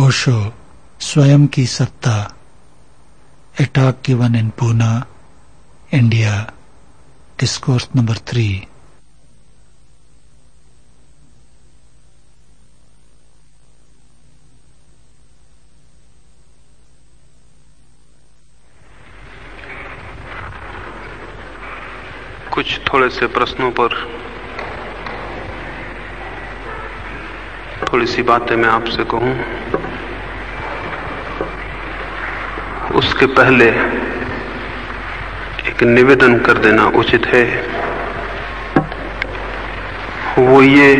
ओशो, स्वयं की सत्ता. A talk given in Pune, India. Discourse number 3. कुछ थोड़े से प्रश्नों पर थोड़ी सी बातें मैं आपसे कहूं. उसके पहले एक निवेदन कर देना उचित है. वो ये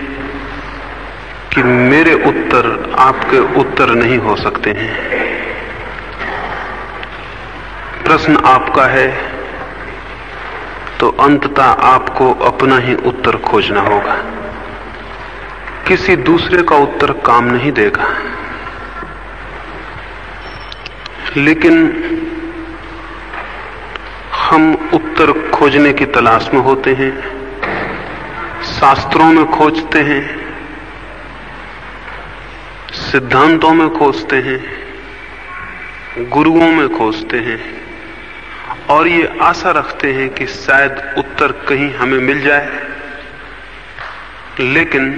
कि मेरे उत्तर आपके उत्तर नहीं हो सकते हैं. प्रश्न आपका है तो अंततः आपको अपना ही उत्तर खोजना होगा. किसी दूसरे का उत्तर काम नहीं देगा. लेकिन हम उत्तर खोजने की तलाश में होते हैं, शास्त्रों में खोजते हैं, सिद्धांतों में खोजते हैं, गुरुओं में खोजते हैं और ये आशा रखते हैं कि शायद उत्तर कहीं हमें मिल जाए. लेकिन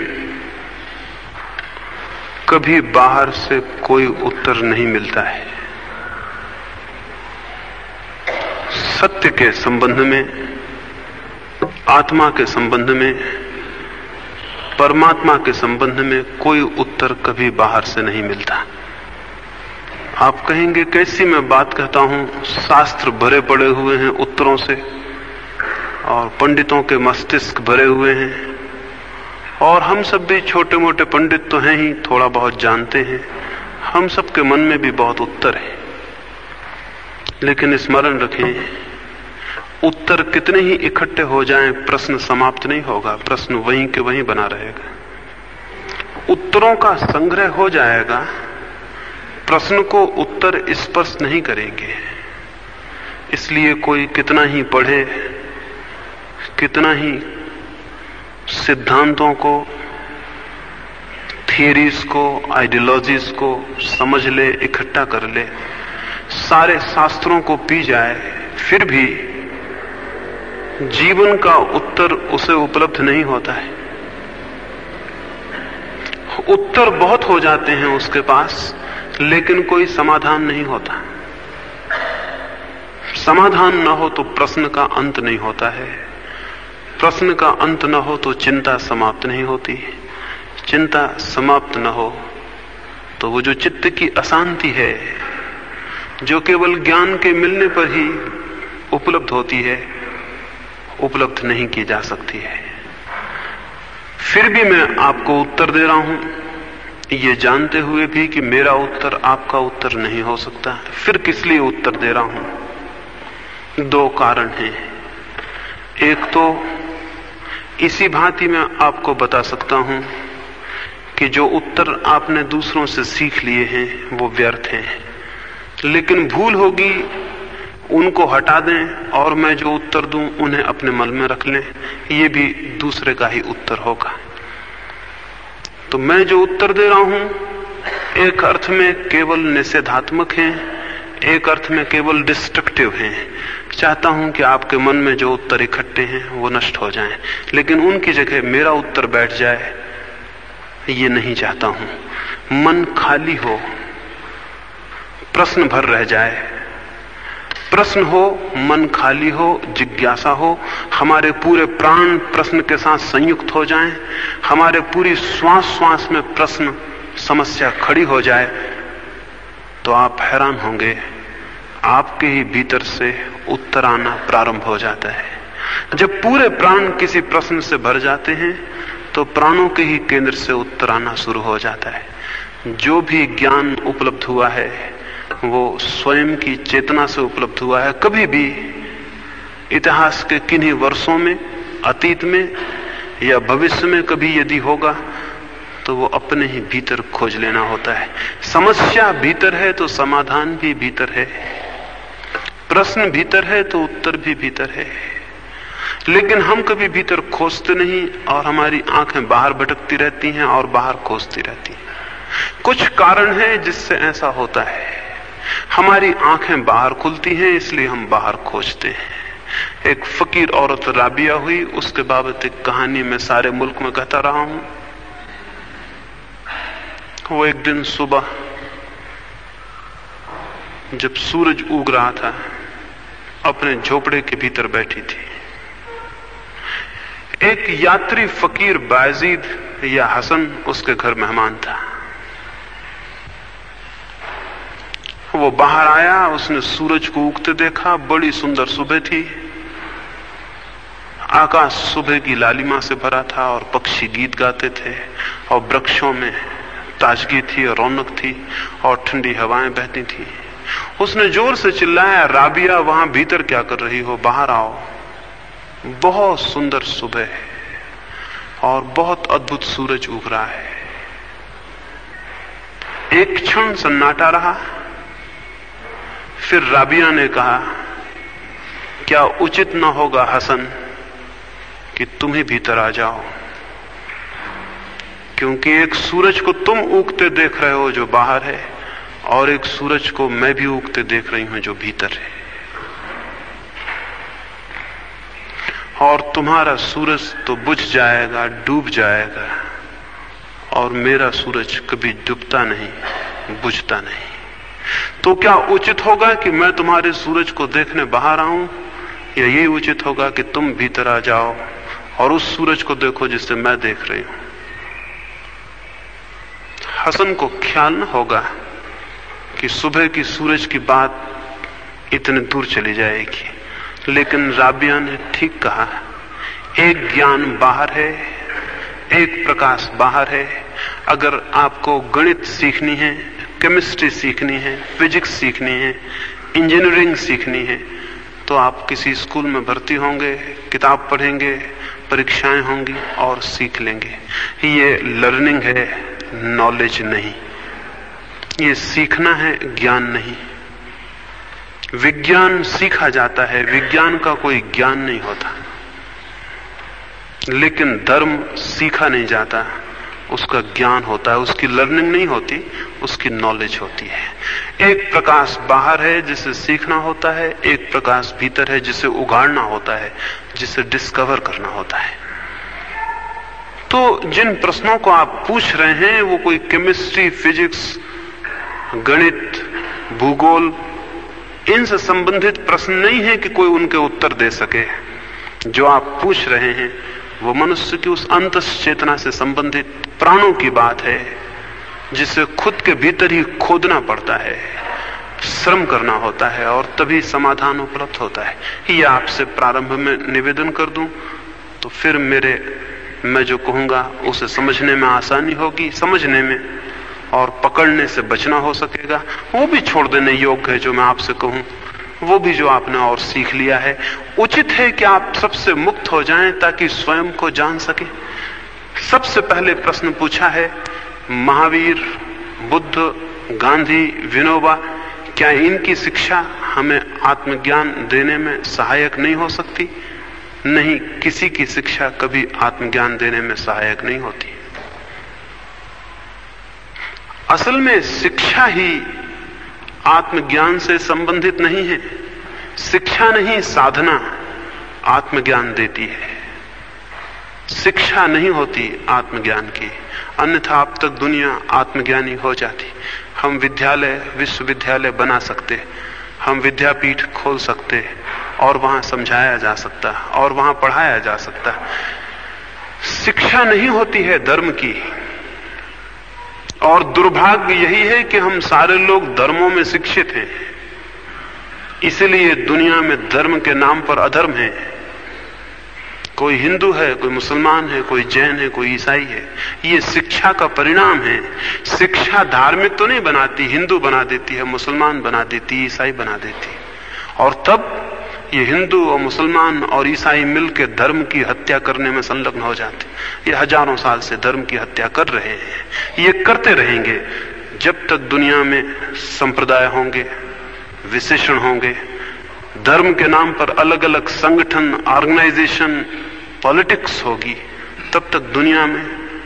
कभी बाहर से कोई उत्तर नहीं मिलता है. सत्य के संबंध में, आत्मा के संबंध में, परमात्मा के संबंध में कोई उत्तर कभी बाहर से नहीं मिलता. आप कहेंगे कैसी मैं बात कहता हूं. शास्त्र भरे पड़े हुए हैं उत्तरों से और पंडितों के मस्तिष्क भरे हुए हैं और हम सब भी छोटे मोटे पंडित तो हैं ही, थोड़ा बहुत जानते हैं. हम सब के मन में भी बहुत उत्तर है. लेकिन स्मरण रखें, उत्तर कितने ही इकट्ठे हो जाएं, प्रश्न समाप्त नहीं होगा. प्रश्न वहीं के वहीं बना रहेगा. उत्तरों का संग्रह हो जाएगा, प्रश्न को उत्तर स्पर्श नहीं करेंगे. इसलिए कोई कितना ही पढ़े, कितना ही सिद्धांतों को, थियरीज को, आइडियोलॉजीज को समझ ले, इकट्ठा कर ले, सारे शास्त्रों को पी जाए, फिर भी जीवन का उत्तर उसे उपलब्ध नहीं होता है. उत्तर बहुत हो जाते हैं उसके पास, लेकिन कोई समाधान नहीं होता. समाधान न हो तो प्रश्न का अंत नहीं होता है. प्रश्न का अंत न हो तो चिंता समाप्त नहीं होती. चिंता समाप्त न हो तो वो जो चित्त की अशांति है, जो केवल ज्ञान के मिलने पर ही उपलब्ध होती है, उपलब्ध नहीं की जा सकती है. फिर भी मैं आपको उत्तर दे रहा हूं, ये जानते हुए भी कि मेरा उत्तर आपका उत्तर नहीं हो सकता. फिर किस लिए उत्तर दे रहा हूं? 2 कारण हैं. एक तो इसी भांति मैं आपको बता सकता हूं कि जो उत्तर आपने दूसरों से सीख लिए हैं वो व्यर्थ हैं. लेकिन भूल होगी, उनको हटा दें और मैं जो उत्तर दूं उन्हें अपने मन में रख लें. ये भी दूसरे का ही उत्तर होगा. तो मैं जो उत्तर दे रहा हूं एक अर्थ में केवल निषेधात्मक है, एक अर्थ में केवल डिस्ट्रक्टिव है. चाहता हूं कि आपके मन में जो उत्तर इकट्ठे हैं वो नष्ट हो जाएं, लेकिन उनकी जगह मेरा उत्तर बैठ जाए, ये नहीं चाहता हूं. मन खाली हो, प्रश्न भर रह जाए. प्रश्न हो, मन खाली हो, जिज्ञासा हो, हमारे पूरे प्राण प्रश्न के साथ संयुक्त हो जाएं, हमारे पूरी श्वास श्वास में प्रश्न समस्या खड़ी हो जाए, तो आप हैरान होंगे, आपके ही भीतर से उत्तर आना प्रारंभ हो जाता है. जब पूरे प्राण किसी प्रश्न से भर जाते हैं तो प्राणों के ही केंद्र से उत्तर आना शुरू हो जाता है. जो भी ज्ञान उपलब्ध हुआ है वो स्वयं की चेतना से उपलब्ध हुआ है. कभी भी इतिहास के किन्हीं वर्षों में, अतीत में या भविष्य में कभी यदि होगा तो वो अपने ही भीतर खोज लेना होता है. समस्या भीतर है तो समाधान भी भीतर है, प्रश्न भीतर है तो उत्तर भी भीतर है. लेकिन हम कभी भीतर खोजते नहीं और हमारी आंखें बाहर भटकती रहती हैं और बाहर खोजती रहती हैं. कुछ कारण है जिससे ऐसा होता है। हमारी आंखें बाहर खुलती हैं, इसलिए हम बाहर खोजते हैं। एक फकीर औरत राबिया हुई, उसके बाबत एक कहानी मैं सारे मुल्क में कहता रहा हूं। वो एक दिन सुबह जब सूरज उग रहा था, अपने झोपड़े के भीतर बैठी थी। एक यात्री फकीर बायजीद या हसन उसके घर मेहमान था। वो बाहर आया, उसने सूरज को उगते देखा। बड़ी सुंदर सुबह थी, आकाश सुबह की लालिमा से भरा था और पक्षी गीत गाते थे और वृक्षों में ताजगी थी और रौनक थी और ठंडी हवाएं बहती थी। उसने जोर से चिल्लाया, राबिया वहां भीतर क्या कर रही हो, बाहर आओ। बहुत सुंदर सुबह है और बहुत अद्भुत सूरज उग रहा है। एक क्षण सन्नाटा रहा, फिर राबिया ने कहा, क्या उचित न होगा हसन कि तुम ही भीतर आ जाओ, क्योंकि एक सूरज को तुम उगते देख रहे हो जो बाहर है, और एक सूरज को मैं भी उगते देख रही हूं जो भीतर है। और तुम्हारा सूरज तो बुझ जाएगा, डूब जाएगा, और मेरा सूरज कभी डूबता नहीं, बुझता नहीं। तो क्या उचित होगा कि मैं तुम्हारे सूरज को देखने बाहर आऊं, या यही उचित होगा कि तुम भीतर आ जाओ और उस सूरज को देखो जिसे मैं देख रही हूं? हसन को ख्याल न होगा कि सुबह की सूरज की बात इतने दूर चली जाएगी, लेकिन राबिया ने ठीक कहा। एक ज्ञान बाहर है, एक प्रकाश बाहर है। अगर आपको गणित सीखनी है, केमिस्ट्री सीखनी है, फिजिक्स सीखनी है, इंजीनियरिंग सीखनी है, तो आप किसी स्कूल में भर्ती होंगे, किताब पढ़ेंगे, परीक्षाएं होंगी और सीख लेंगे। ये लर्निंग है, नॉलेज नहीं। ये सीखना है, ज्ञान नहीं। विज्ञान सीखा जाता है, विज्ञान का कोई ज्ञान नहीं होता। लेकिन धर्म सीखा नहीं जाता, उसका ज्ञान होता है। उसकी लर्निंग नहीं होती, उसकी नॉलेज होती है। एक प्रकाश बाहर है जिसे सीखना होता है, एक प्रकाश भीतर है जिसे उगाड़ना होता है, जिसे डिस्कवर करना होता है। तो जिन प्रश्नों को आप पूछ रहे हैं वो कोई केमिस्ट्री, फिजिक्स, गणित, भूगोल, इनसे संबंधित प्रश्न नहीं है कि कोई उनके उत्तर दे सके। जो आप पूछ रहे हैं वो मनुष्य की उस अंतस चेतना से संबंधित प्राणों की बात है, जिसे खुद के भीतर ही खोदना पड़ता है, श्रम करना होता है, और तभी समाधान उपलब्ध होता है। ये आपसे प्रारंभ में निवेदन कर दूं तो फिर मैं जो कहूंगा उसे समझने में आसानी होगी, समझने में और पकड़ने से बचना हो सकेगा। वो भी छोड़ देने योग्य है जो मैं आपसे कहूं, वो भी जो आपने और सीख लिया है। उचित है कि आप सबसे मुक्त हो जाएं ताकि स्वयं को जान सके। सबसे पहले प्रश्न पूछा है महावीर, बुद्ध, गांधी, विनोबा, क्या इनकी शिक्षा हमें आत्मज्ञान देने में सहायक नहीं हो सकती? नहीं, किसी की शिक्षा कभी आत्मज्ञान देने में सहायक नहीं होती। असल में शिक्षा ही आत्मज्ञान से संबंधित नहीं है। शिक्षा नहीं, साधना आत्मज्ञान देती है। शिक्षा नहीं होती आत्मज्ञान की, अन्यथा अब तक दुनिया आत्मज्ञानी हो जाती। हम विद्यालय, विश्वविद्यालय बना सकते, हम विद्यापीठ खोल सकते और वहां समझाया जा सकता और वहां पढ़ाया जा सकता। शिक्षा नहीं होती है धर्म की। और दुर्भाग्य यही है कि हम सारे लोग धर्मों में शिक्षित हैं, इसलिए दुनिया में धर्म के नाम पर अधर्म है। कोई हिंदू है, कोई मुसलमान है, कोई जैन है, कोई ईसाई है। ये शिक्षा का परिणाम है। शिक्षा धार्मिक तो नहीं बनाती, हिंदू बना देती है, मुसलमान बना देती, ईसाई बना देती है। और तब ये हिंदू और मुसलमान और ईसाई मिलकर धर्म की हत्या करने में संलग्न हो जाते। ये हजारों साल से धर्म की हत्या कर रहे हैं, ये करते रहेंगे जब तक दुनिया में संप्रदाय होंगे, विशेषण होंगे, धर्म के नाम पर अलग अलग संगठन, ऑर्गेनाइजेशन, पॉलिटिक्स होगी, तब तक दुनिया में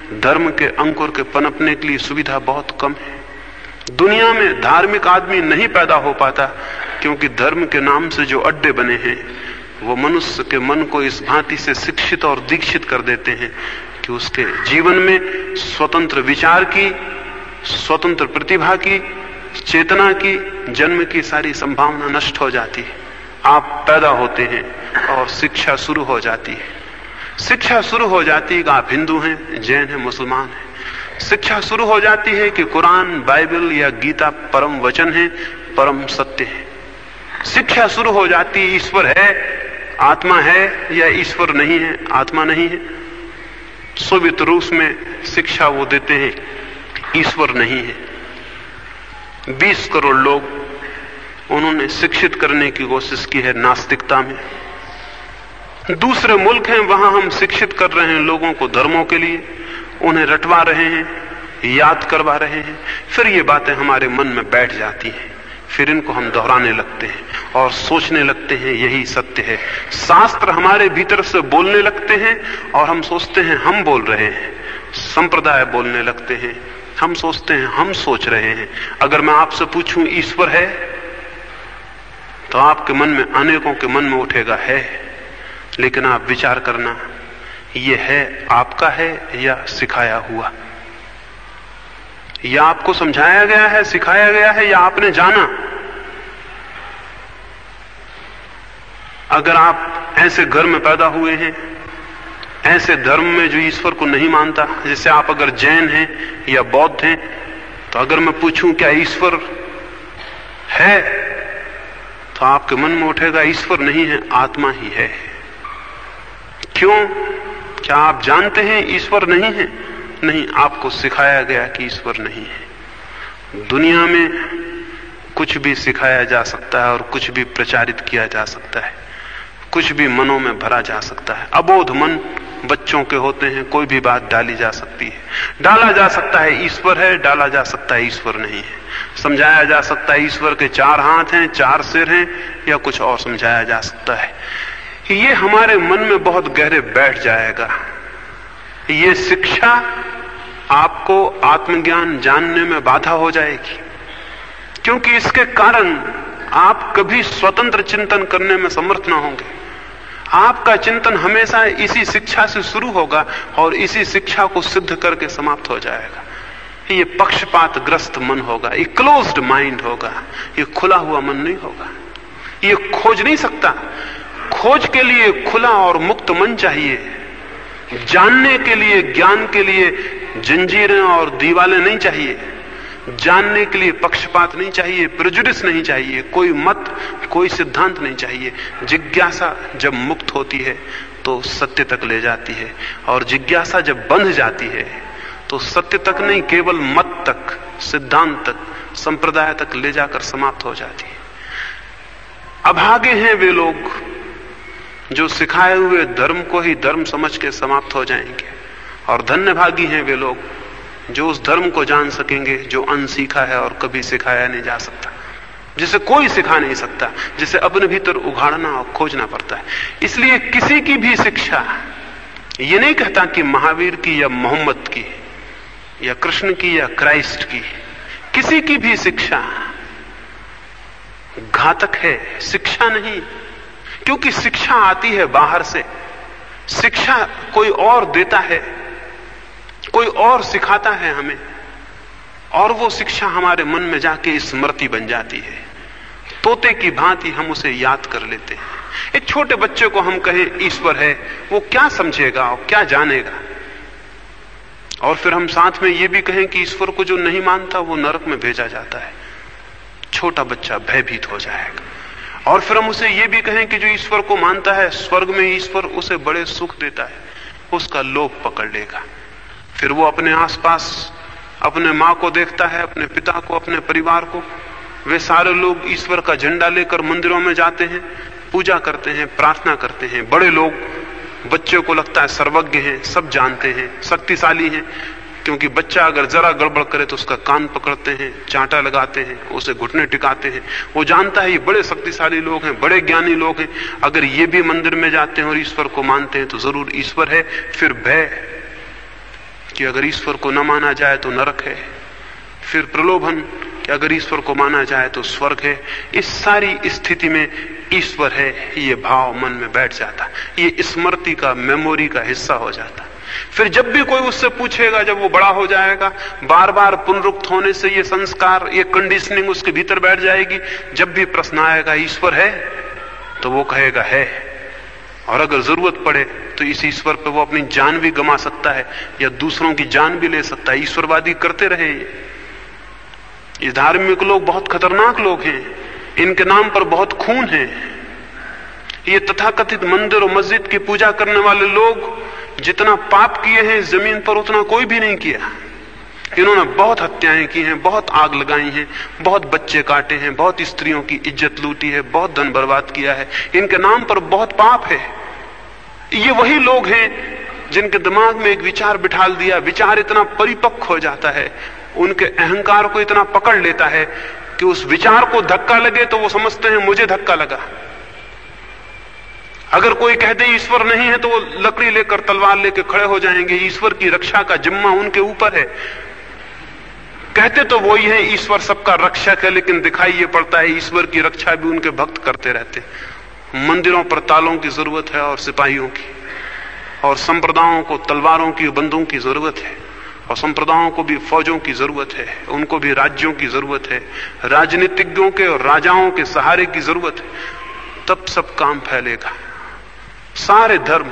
धर्म के अंकुर के पनपने के लिए सुविधा बहुत कम है। दुनिया में धार्मिक आदमी नहीं पैदा हो पाता क्योंकि धर्म के नाम से जो अड्डे बने हैं वो मनुष्य के मन को इस भांति से शिक्षित और दीक्षित कर देते हैं कि उसके जीवन में स्वतंत्र विचार की, स्वतंत्र प्रतिभा की, चेतना की, जन्म की सारी संभावना नष्ट हो जाती है। आप पैदा होते हैं और शिक्षा शुरू हो जाती है। शिक्षा शुरू हो जाती है कि आप हिंदू हैं, जैन हैं, मुसलमान हैं। शिक्षा शुरू हो जाती है कि कुरान, बाइबल या गीता परम वचन है, परम सत्य है। शिक्षा शुरू हो जाती है ईश्वर है, आत्मा है, या ईश्वर नहीं है, आत्मा नहीं है। सोवियत रूस में शिक्षा वो देते हैं ईश्वर नहीं है। 20 करोड़ लोग उन्होंने शिक्षित करने की कोशिश की है नास्तिकता में। दूसरे मुल्क हैं, वहां हम शिक्षित कर रहे हैं लोगों को धर्मों के लिए, उन्हें रटवा रहे हैं, याद करवा रहे हैं। फिर ये बातें हमारे मन में बैठ जाती हैं, फिर इनको हम दोहराने लगते हैं और सोचने लगते हैं यही सत्य है। शास्त्र हमारे भीतर से बोलने लगते हैं और हम सोचते हैं हम बोल रहे हैं। संप्रदाय बोलने लगते हैं, हम सोचते हैं हम सोच रहे हैं। अगर मैं आपसे पूछूं ईश्वर है, तो आपके मन में, अनेकों के मन में उठेगा है। लेकिन आप विचार करना, ये है आपका है या सिखाया हुआ? या आपको समझाया गया है, सिखाया गया है, या आपने जाना? अगर आप ऐसे घर में पैदा हुए हैं, ऐसे धर्म में जो ईश्वर को नहीं मानता, जैसे आप अगर जैन हैं या बौद्ध हैं, तो अगर मैं पूछूं क्या ईश्वर है, तो आपके मन में उठेगा ईश्वर नहीं है, आत्मा ही है। क्यों? क्या आप जानते हैं ईश्वर नहीं है? नहीं, आपको सिखाया गया कि ईश्वर नहीं है। दुनिया में कुछ भी सिखाया जा सकता है और कुछ भी प्रचारित किया जा सकता है, कुछ भी मनों में भरा जा सकता है। अबोध मन बच्चों के होते हैं, कोई भी बात डाली जा सकती है। डाला जा सकता है ईश्वर है, डाला जा सकता है ईश्वर नहीं है। समझाया जा सकता है ईश्वर के 4 हाथ हैं, 4 सिर हैं, या कुछ और समझाया जा सकता है। ये हमारे मन में बहुत गहरे बैठ जाएगा। ये शिक्षा आपको आत्मज्ञान जानने में बाधा हो जाएगी, क्योंकि इसके कारण आप कभी स्वतंत्र चिंतन करने में समर्थ ना होंगे। आपका चिंतन हमेशा इसी शिक्षा से शुरू होगा और इसी शिक्षा को सिद्ध करके समाप्त हो जाएगा। ये पक्षपातग्रस्त मन होगा, ये क्लोज्ड माइंड होगा, ये खुला हुआ मन नहीं होगा। ये खोज नहीं सकता। खोज के लिए खुला और मुक्त मन चाहिए। जानने के लिए, ज्ञान के लिए जंजीरें और दीवालें नहीं चाहिए। जानने के लिए पक्षपात नहीं चाहिए, प्रेजुडिस नहीं चाहिए, कोई मत, कोई सिद्धांत नहीं चाहिए। जिज्ञासा जब मुक्त होती है तो सत्य तक ले जाती है, और जिज्ञासा जब बंध जाती है तो सत्य तक नहीं, केवल मत तक, सिद्धांत तक, संप्रदाय तक ले जाकर समाप्त हो जाती है। अभागे हैं वे लोग जो सिखाए हुए धर्म को ही धर्म समझ के समाप्त हो जाएंगे, और धन्यभागी हैं वे लोग जो उस धर्म को जान सकेंगे जो अनसीखा है और कभी सिखाया नहीं जा सकता, जिसे कोई सिखा नहीं सकता, जिसे अपने भीतर उघाड़ना और खोजना पड़ता है। इसलिए किसी की भी शिक्षा, ये नहीं कहता कि महावीर की या मोहम्मद की या कृष्ण की या क्राइस्ट की, किसी की भी शिक्षा घातक है, शिक्षा नहीं। क्योंकि शिक्षा आती है बाहर से, शिक्षा कोई और देता है, कोई और सिखाता है हमें, और वो शिक्षा हमारे मन में जाके स्मृति बन जाती है। तोते की भांति हम उसे याद कर लेते हैं। एक छोटे बच्चे को हम कहें ईश्वर है, वो क्या समझेगा और क्या जानेगा? और फिर हम साथ में ये भी कहें कि ईश्वर को जो नहीं मानता वो नरक में भेजा जाता है, छोटा बच्चा भयभीत हो जाएगा। और फिर हम उसे ये भी कहें कि जो ईश्वर को मानता है, स्वर्ग में ईश्वर उसे बड़े सुख देता है, उसका लोभ पकड़ लेगा। फिर वो अपने आसपास अपने माँ को देखता है, अपने पिता को, अपने परिवार को। वे सारे लोग ईश्वर का झंडा लेकर मंदिरों में जाते हैं, पूजा करते हैं, प्रार्थना करते हैं। बड़े लोग बच्चे को लगता है सर्वज्ञ हैं, सब जानते हैं, शक्तिशाली हैं, क्योंकि बच्चा अगर जरा गड़बड़ करे तो उसका कान पकड़ते हैं, चांटा लगाते हैं, उसे घुटने टिकाते हैं। वो जानता है ये बड़े शक्तिशाली लोग हैं, बड़े ज्ञानी लोग हैं। अगर ये भी मंदिर में जाते हैं और ईश्वर को मानते हैं तो जरूर ईश्वर है। फिर भय, कि अगर ईश्वर को न माना जाए तो नरक है, फिर प्रलोभन कि अगर ईश्वर को माना जाए तो स्वर्ग है। इस सारी स्थिति में ईश्वर है ये भाव मन में बैठ जाता, ये स्मृति का, मेमोरी का हिस्सा हो जाता। फिर जब भी कोई उससे पूछेगा, जब वो बड़ा हो जाएगा, बार बार पुनरुक्त होने से ये संस्कार, ये कंडीशनिंग उसके भीतर बैठ जाएगी। जब भी प्रश्न आएगा ईश्वर है, तो वो कहेगा है, और अगर जरूरत पड़े तो इस ईश्वर पे वो अपनी जान भी गंवा सकता है या दूसरों की जान भी ले सकता है। ईश्वरवादी करते रहे ये धार्मिक लोग बहुत खतरनाक लोग हैं, इनके नाम पर बहुत खून है। ये तथाकथित मंदिर और मस्जिद की पूजा करने वाले लोग जितना पाप किए हैं इस जमीन पर उतना कोई भी नहीं किया। इन्होंने बहुत हत्याएं की हैं, बहुत आग लगाई हैं, बहुत बच्चे काटे हैं, बहुत स्त्रियों की इज्जत लूटी है, बहुत धन बर्बाद किया है। इनके नाम पर बहुत पाप है। ये वही लोग हैं जिनके दिमाग में एक विचार बिठाल दिया, विचार इतना परिपक्व हो जाता है, उनके अहंकार को इतना पकड़ लेता है कि उस विचार को धक्का लगे तो वो समझते हैं मुझे धक्का लगा। अगर कोई कह दे ईश्वर नहीं है तो वो लकड़ी लेकर, तलवार लेकर खड़े हो जाएंगे। ईश्वर की रक्षा का जिम्मा उनके ऊपर है। कहते तो वही है ईश्वर सबका रक्षक है, लेकिन दिखाई ये पड़ता है ईश्वर की रक्षा भी उनके भक्त करते रहते। मंदिरों पर तालों की जरूरत है और सिपाहियों की, और संप्रदायों को तलवारों की, बंदूकों की जरूरत है, और संप्रदायों को भी फौजों की जरूरत है, उनको भी राज्यों की जरूरत है, राजनीतिज्ञों के और राजाओं के सहारे की जरूरत है। तब सब काम फैलेगा। सारे धर्म,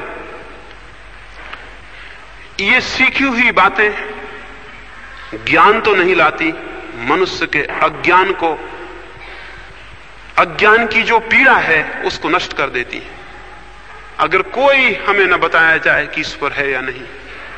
ये सीखी हुई बातें ज्ञान तो नहीं लाती, मनुष्य के अज्ञान को, अज्ञान की जो पीड़ा है उसको नष्ट कर देती है। अगर कोई हमें न बताया जाए कि ईश्वर है या नहीं,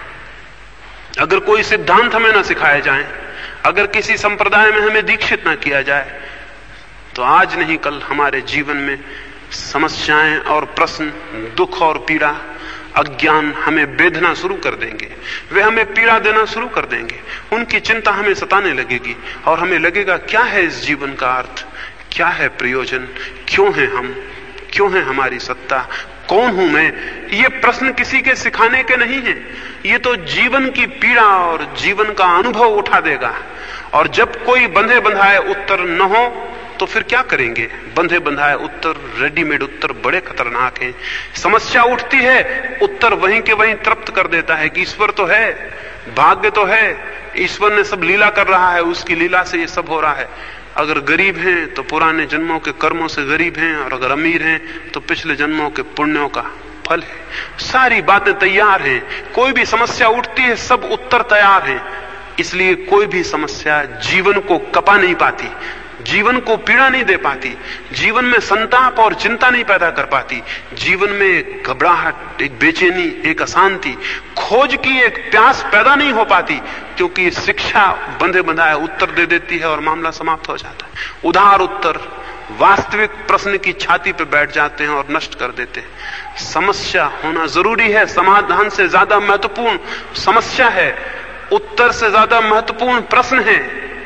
अगर कोई सिद्धांत हमें न सिखाए जाए, अगर किसी संप्रदाय में हमें दीक्षित न किया जाए, तो आज नहीं कल हमारे जीवन में समस्याएं और प्रश्न, दुख और पीड़ा, अज्ञान हमें बेधना शुरू कर देंगे। वे हमें पीड़ा देना शुरू कर देंगे। उनकी चिंता हमें सताने लगेगी और हमें लगेगा क्या है इस जीवन का अर्थ, क्या है प्रयोजन, क्यों है हम, क्यों है हमारी सत्ता, कौन हूं मैं। ये प्रश्न किसी के सिखाने के नहीं है, ये तो जीवन की पीड़ा और जीवन का अनुभव उठा देगा। और जब कोई बंधे बंधाए उत्तर न हो तो फिर क्या करेंगे? बंधे बंधाए उत्तर, रेडीमेड उत्तर बड़े खतरनाक हैं। समस्या उठती है, उत्तर वहीं के वहीं तृप्त कर देता है कि ईश्वर तो है, भाग्य तो है, ईश्वर ने सब लीला कर रहा है, उसकी लीला से ये सब हो रहा है। अगर गरीब हैं तो पुराने जन्मों के कर्मों से गरीब हैं, और अगर अमीर हैं तो पिछले जन्मों के पुण्यों का फल है। सारी बातें तैयार हैं। कोई भी समस्या उठती है, सब उत्तर तैयार हैं। इसलिए कोई भी समस्या जीवन को कपा नहीं पाती, जीवन को पीड़ा नहीं दे पाती, जीवन में संताप और चिंता नहीं पैदा कर पाती। जीवन में एक घबराहट, एक बेचैनी, एक अशांति, खोज की एक प्यास पैदा नहीं हो पाती, क्योंकि शिक्षा बंधे बंधाए उत्तर दे देती है और मामला समाप्त हो जाता है। उधार उत्तर वास्तविक प्रश्न की छाती पे बैठ जाते हैं और नष्ट कर देते हैं। समस्या होना जरूरी है, समाधान से ज्यादा महत्वपूर्ण समस्या है, उत्तर से ज्यादा महत्वपूर्ण प्रश्न है।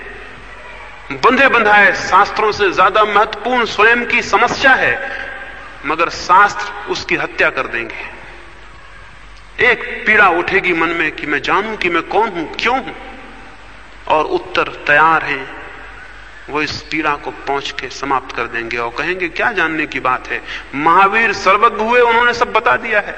बंधे बंधाए शास्त्रों से ज्यादा महत्वपूर्ण स्वयं की समस्या है, मगर शास्त्र उसकी हत्या कर देंगे। एक पीड़ा उठेगी मन में कि मैं जानूं कि मैं कौन हूं, क्यों हूं, और उत्तर तैयार हैं, वो इस पीड़ा को पहुंच के समाप्त कर देंगे और कहेंगे क्या जानने की बात है। महावीर सर्वज्ञ हुए, उन्होंने सब बता दिया है।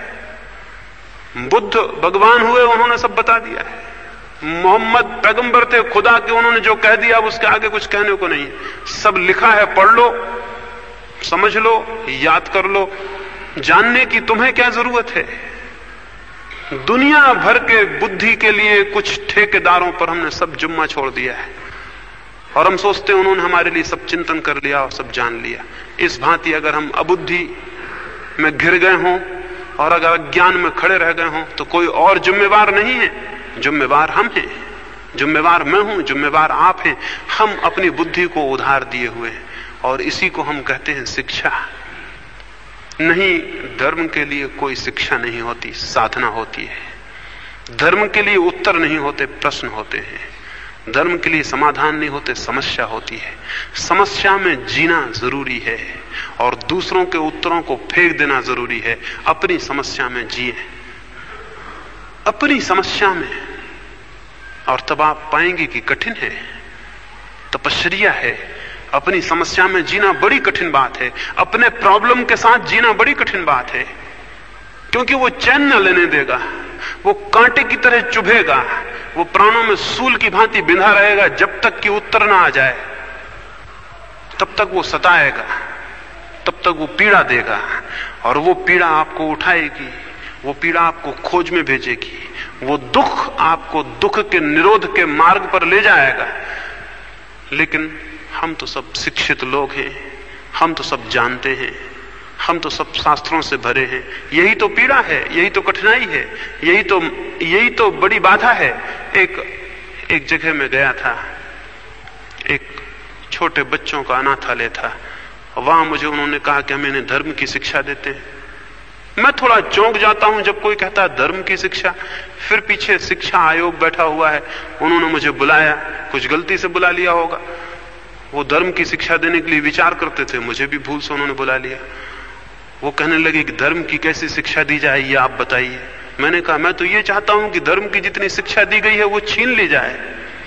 बुद्ध भगवान हुए, उन्होंने सब बता दिया है। मोहम्मद पैगंबर थे खुदा के, उन्होंने जो कह दिया उसके आगे कुछ कहने को नहीं है। सब लिखा है, पढ़ लो, समझ लो, याद कर लो। जानने की तुम्हें क्या जरूरत है? दुनिया भर के बुद्धि के लिए कुछ ठेकेदारों पर हमने सब जुम्मा छोड़ दिया है, और हम सोचते हैं उन्होंने हमारे लिए सब चिंतन कर लिया और सब जान लिया। इस भांति अगर हम अबुद्धि में घिर गए हों और अगर अज्ञान में खड़े रह गए हों तो कोई और जिम्मेवार नहीं है। जिम्मेवार हम हैं, जिम्मेवार मैं हूं, जिम्मेवार आप हैं। हम अपनी बुद्धि को उधार दिए हुए हैं, और इसी को हम कहते हैं शिक्षा। नहीं, धर्म के लिए कोई शिक्षा नहीं होती, साधना होती है। धर्म के लिए उत्तर नहीं होते, प्रश्न होते हैं। धर्म के लिए समाधान नहीं होते, समस्या होती है। समस्या में जीना जरूरी है और दूसरों के उत्तरों को फेंक देना जरूरी है। अपनी समस्या में जिए, अपनी समस्या में और तब आप पाएंगे कि कठिन है, तपश्चर्या है। अपनी समस्या में जीना बड़ी कठिन बात है, अपने प्रॉब्लम के साथ जीना बड़ी कठिन बात है, क्योंकि वो चैन न लेने देगा, वो कांटे की तरह चुभेगा, वो प्राणों में सूल की भांति बिंधा रहेगा जब तक कि उत्तर ना आ जाए। तब तक वो सताएगा, तब तक वो पीड़ा देगा, और वो पीड़ा आपको उठाएगी, वो पीड़ा आपको खोज में भेजेगी, वो दुख आपको दुख के निरोध के मार्ग पर ले जाएगा। लेकिन हम तो सब शिक्षित लोग हैं, हम तो सब जानते हैं, हम तो सब शास्त्रों से भरे हैं। यही तो पीड़ा है, यही तो कठिनाई है, यही तो बड़ी बाधा है। एक जगह में गया था, एक छोटे बच्चों का अनाथालय था। वहां मुझे उन्होंने कहा कि हम इन्हें धर्म की शिक्षा देते हैं। मैं थोड़ा चौंक जाता हूं जब कोई कहता है धर्म की शिक्षा। फिर पीछे शिक्षा आयोग बैठा हुआ है, उन्होंने मुझे बुलाया, कुछ गलती से बुला लिया होगा। वो धर्म की शिक्षा देने के लिए विचार करते थे, मुझे भी भूल से उन्होंने बुला लिया। वो कहने लगे कि धर्म की कैसी शिक्षा दी जाए ये आप बताइए। मैंने कहा मैं तो ये चाहता हूं कि धर्म की जितनी शिक्षा दी गई है वो छीन ली जाए।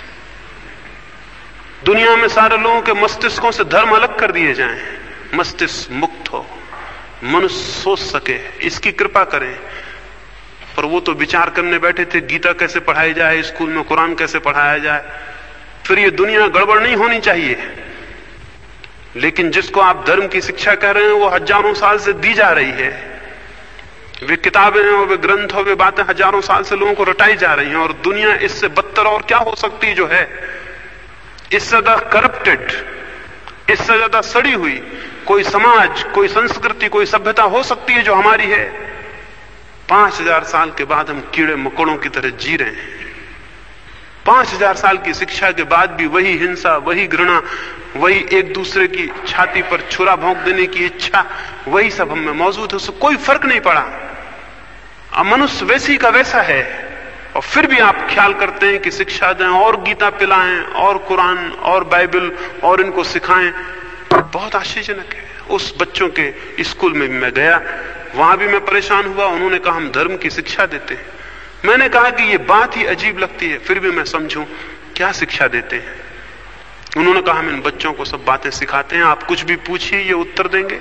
दुनिया में सारे लोगों के मस्तिष्कों से धर्म अलग कर दिए जाएं, मस्तिष्क मुक्त हो, मनुष्य सोच सके, इसकी कृपा करें। पर वो तो विचार करने बैठे थे गीता कैसे पढ़ाई जाए, स्कूल में कुरान कैसे पढ़ाया जाए। फिर ये दुनिया गड़बड़ नहीं होनी चाहिए। लेकिन जिसको आप धर्म की शिक्षा कह रहे हैं वो हजारों साल से दी जा रही है। वे किताबें हो, वे ग्रंथ हो, वे बातें हजारों साल से लोगों को रटाई जा रही हैं। और दुनिया इससे बदतर और क्या हो सकती जो है, इससे ज्यादा करप्टेड, इससे ज्यादा सड़ी हुई कोई समाज, कोई संस्कृति, कोई सभ्यता हो सकती है जो हमारी है। 5000 साल के बाद हम कीड़े मकोड़ों की तरह जी रहे हैं। 5000 साल की शिक्षा के बाद भी वही हिंसा, वही घृणा, वही एक दूसरे की छाती पर छुरा भोंक देने की इच्छा, वही सब हम में मौजूद है। उससे कोई फर्क नहीं पड़ा। अब मनुष्य वैसी का वैसा है, और फिर भी आप ख्याल करते हैं कि शिक्षा दें और गीता पिलाएं और कुरान और बाइबल और इनको सिखाएं। बहुत आश्चर्यजनक है। उस बच्चों के स्कूल में भी मैं गया, वहां भी मैं परेशान हुआ। उन्होंने कहा हम धर्म की शिक्षा देते हैं। मैंने कहा कि ये बात ही अजीब लगती है, फिर भी मैं समझूं क्या शिक्षा देते हैं। उन्होंने कहा हम इन बच्चों को सब बातें सिखाते हैं, आप कुछ भी पूछिए ये उत्तर देंगे।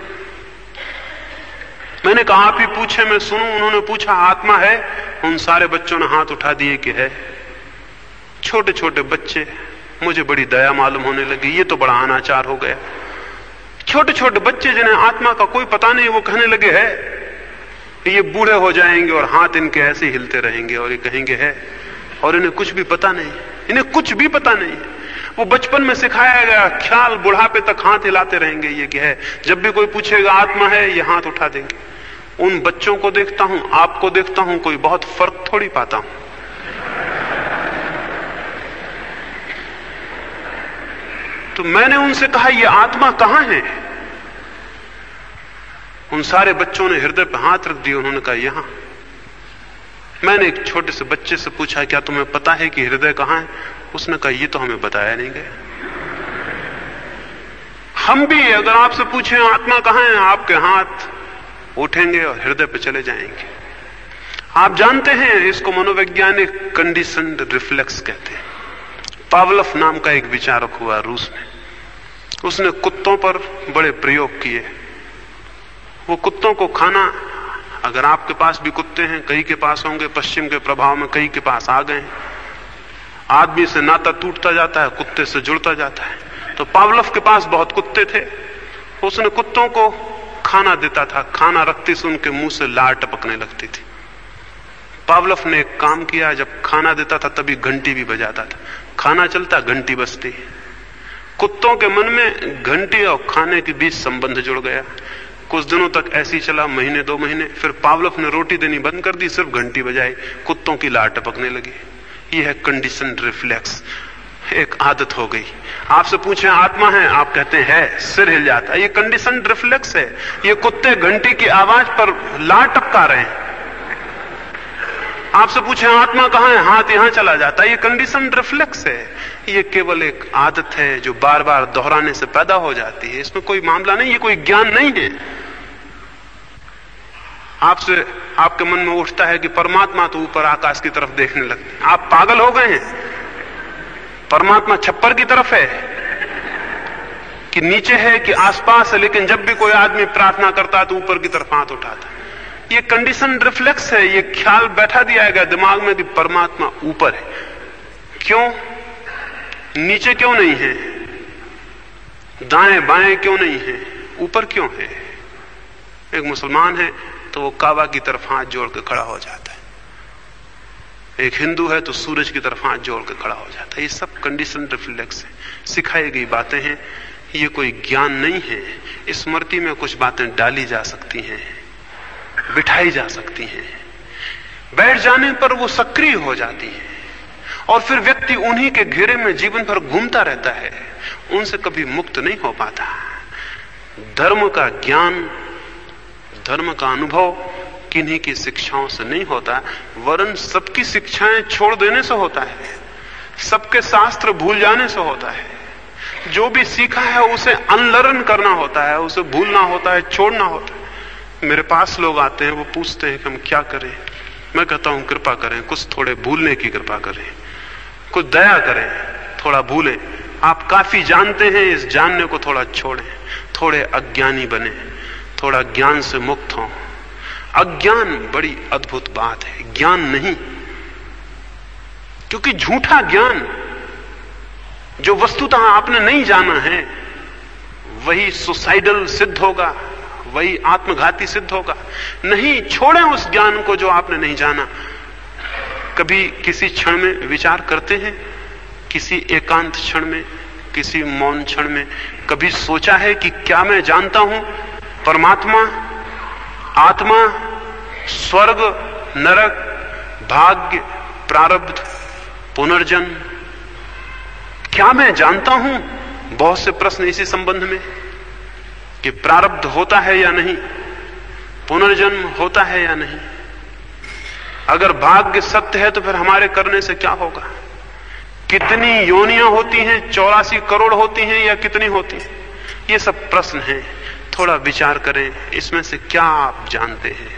मैंने कहा आप ही पूछे मैं सुनूं। उन्होंने पूछा आत्मा है? उन सारे बच्चों ने हाथ उठा दिए कि है। छोटे छोटे बच्चे, मुझे बड़ी दया मालूम होने लगी, ये तो बड़ा अनाचार हो गया। छोटे छोटे बच्चे जिन्हें आत्मा का कोई पता नहीं, वो कहने लगे है। ये बूढ़े हो जाएंगे और हाथ इनके ऐसे हिलते रहेंगे और ये कहेंगे है, और इन्हें कुछ भी पता नहीं, इन्हें कुछ भी पता नहीं। वो बचपन में सिखाया गया ख्याल बुढ़ापे तक हाथ हिलाते रहेंगे ये कि है। जब भी कोई पूछेगा आत्मा है, ये हाथ उठा देंगे। उन बच्चों को देखता हूं, आपको देखता हूं, कोई बहुत फर्क थोड़ी पाता हूं। तो मैंने उनसे कहा ये आत्मा कहां है? उन सारे बच्चों ने हृदय पर हाथ रख दिए। उन्होंने कहा यहां। मैंने एक छोटे से बच्चे से पूछा क्या तुम्हें पता है कि हृदय कहां है? उसने कहा ये तो हमें बताया नहीं गया। हम भी अगर आपसे पूछें आत्मा कहां है, आपके हाथ उठेंगे और हृदय पे चले जाएंगे। आप जानते हैं इसको मनोवैज्ञानिक कंडीशन्ड रिफ्लेक्स कहते हैं। पावलोव नाम का एक विचारक हुआ रूस में, उसने कुत्तों पर बड़े प्रयोग किए। वो कुत्तों को खाना, अगर आपके पास भी कुत्ते हैं, कई के पास होंगे, पश्चिम के प्रभाव में कई के पास आ गए। आदमी से नाता टूटता जाता है, कुत्ते से जुड़ता जाता है। तो पावलोव के पास बहुत कुत्ते थे। उसने कुत्तों को खाना देता था, खाना रखते से उनके मुंह से लार टपकने लगती थी। पावलोव ने एक काम किया, जब खाना देता था तभी घंटी भी बजाता था। खाना चलता, घंटी बजती। कुत्तों के मन में घंटी और खाने के बीच संबंध जुड़ गया। कुछ दिनों तक ऐसे ही चला, महीने 2 महीने। फिर पावलोव ने रोटी देनी बंद कर दी, सिर्फ घंटी बजाई, कुत्तों की लार टपकने लगी। यह है कंडीशन्ड रिफ्लेक्स, एक आदत हो गई। आपसे पूछें आत्मा है, आप कहते हैं, सिर हिल जाता है। ये कंडीशन्ड रिफ्लेक्स है। ये कुत्ते घंटी की आवाज पर लार टपका रहे हैं। आपसे पूछें आत्मा कहां है, हाथ यहां चला जाता है। ये कंडीशन्ड रिफ्लेक्स है। ये केवल एक आदत है जो बार बार दोहराने से पैदा हो जाती है। इसमें कोई मामला नहीं, ये कोई ज्ञान नहीं है। आपसे आपके मन में उठता है कि परमात्मा तो ऊपर आकाश की तरफ देखने लगते हैं। आप पागल हो गए हैं। परमात्मा छप्पर की तरफ है कि नीचे है कि आसपास है, लेकिन जब भी कोई आदमी प्रार्थना करता है तो ऊपर की तरफ हाथ उठाता है। ये कंडीशन रिफ्लेक्स है, ये ख्याल बैठा दिया गया दिमाग में कि परमात्मा ऊपर है। क्यों? नीचे क्यों नहीं है? दाएं बाएं क्यों नहीं है? ऊपर क्यों है? एक मुसलमान है तो वो काबा की तरफ हाथ जोड़ के खड़ा हो जाता है, एक हिंदू है तो सूरज की तरफ हाथ जोड़ के खड़ा हो जाता है। ये सब कंडीशन रिफ्लेक्स है, सिखाई गई बातें हैं। ये कोई ज्ञान नहीं है। स्मृति में कुछ बातें डाली जा सकती हैं, बिठाई जा सकती हैं, बैठ जाने पर वो सक्रिय हो जाती है और फिर व्यक्ति उन्हीं के घेरे में जीवन भर घूमता रहता है, उनसे कभी मुक्त नहीं हो पाता। धर्म का ज्ञान, धर्म का अनुभव किन्हीं की शिक्षाओं से नहीं होता, वरन सबकी शिक्षाएं छोड़ देने से होता है, सबके शास्त्र भूल जाने से होता है। जो भी सीखा है उसे अनलर्न करना होता है, उसे भूलना होता है, छोड़ना होता है। मेरे पास लोग आते हैं, वो पूछते हैं कि हम क्या करें। मैं कहता हूं कृपा करें, कुछ थोड़े भूलने की कृपा करें, कुछ दया करें, थोड़ा भूलें। आप काफी जानते हैं, इस जानने को थोड़ा छोड़ें, थोड़े अज्ञानी बने, थोड़ा ज्ञान से मुक्त हों। अज्ञान बड़ी अद्भुत बात है, ज्ञान नहीं, क्योंकि झूठा ज्ञान जो वस्तुतः आपने नहीं जाना है वही सुसाइडल सिद्ध होगा, वही आत्मघाती सिद्ध होगा। नहीं, छोड़ें उस ज्ञान को जो आपने नहीं जाना। कभी किसी क्षण में विचार करते हैं, किसी एकांत क्षण में, किसी मौन क्षण में कभी सोचा है कि क्या मैं जानता हूं? परमात्मा, आत्मा, स्वर्ग, नरक, भाग्य, प्रारब्ध, पुनर्जन्म, क्या मैं जानता हूं? बहुत से प्रश्न इसी संबंध में कि प्रारब्ध होता है या नहीं, पुनर्जन्म होता है या नहीं। अगर भाग्य सत्य है तो फिर हमारे करने से क्या होगा? कितनी योनियां होती हैं? 84 करोड़ होती हैं या कितनी होती हैं? ये सब प्रश्न हैं। थोड़ा विचार करें, इसमें से क्या आप जानते हैं?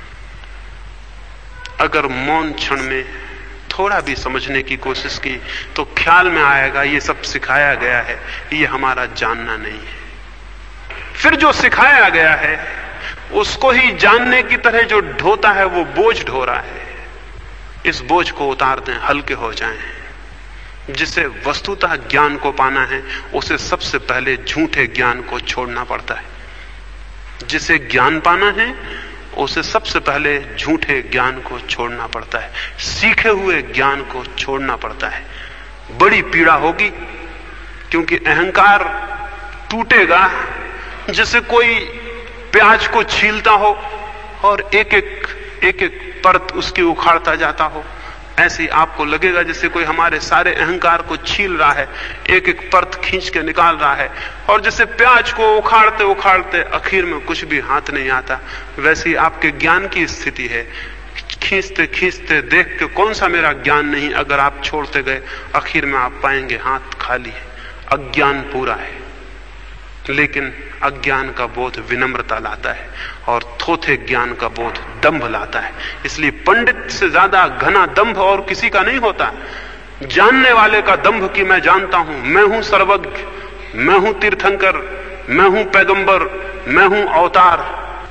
अगर मौन क्षण में थोड़ा भी समझने की कोशिश की तो ख्याल में आएगा ये सब सिखाया गया है, ये हमारा जानना नहीं है। फिर जो सिखाया गया है उसको ही जानने की तरह जो ढोता है वो बोझ ढो रहा है। इस बोझ को उतार दें, हल्के हो जाएं। जिसे वस्तुतः ज्ञान को पाना है उसे सबसे पहले झूठे ज्ञान को छोड़ना पड़ता है। जिसे ज्ञान पाना है उसे सबसे पहले झूठे ज्ञान को छोड़ना पड़ता है, सीखे हुए ज्ञान को छोड़ना पड़ता है। बड़ी पीड़ा होगी, क्योंकि अहंकार टूटेगा जैसे कोई प्याज को छीलता हो और एक एक परत उसकी उखाड़ता जाता हो। ऐसे आपको लगेगा जैसे कोई हमारे सारे अहंकार को छील रहा है, एक एक परत खींच के निकाल रहा है, और जैसे प्याज को उखाड़ते उखाड़ते आखिर में कुछ भी हाथ नहीं आता, वैसी आपके ज्ञान की स्थिति है। खींचते खींचते देख के कौन सा मेरा ज्ञान नहीं, अगर आप छोड़ते गए आखिर में आप पाएंगे हाथ खाली है, अज्ञान पूरा है। लेकिन अज्ञान का बोध विनम्रता लाता है और थोथे ज्ञान का बोध दंभ लाता है। इसलिए पंडित से ज्यादा घना दंभ और किसी का नहीं होता। जानने वाले का दंभ कि मैं जानता हूं, मैं हूं सर्वज्ञ, मैं हूं तीर्थंकर, मैं हूं पैगंबर, मैं हूं अवतार,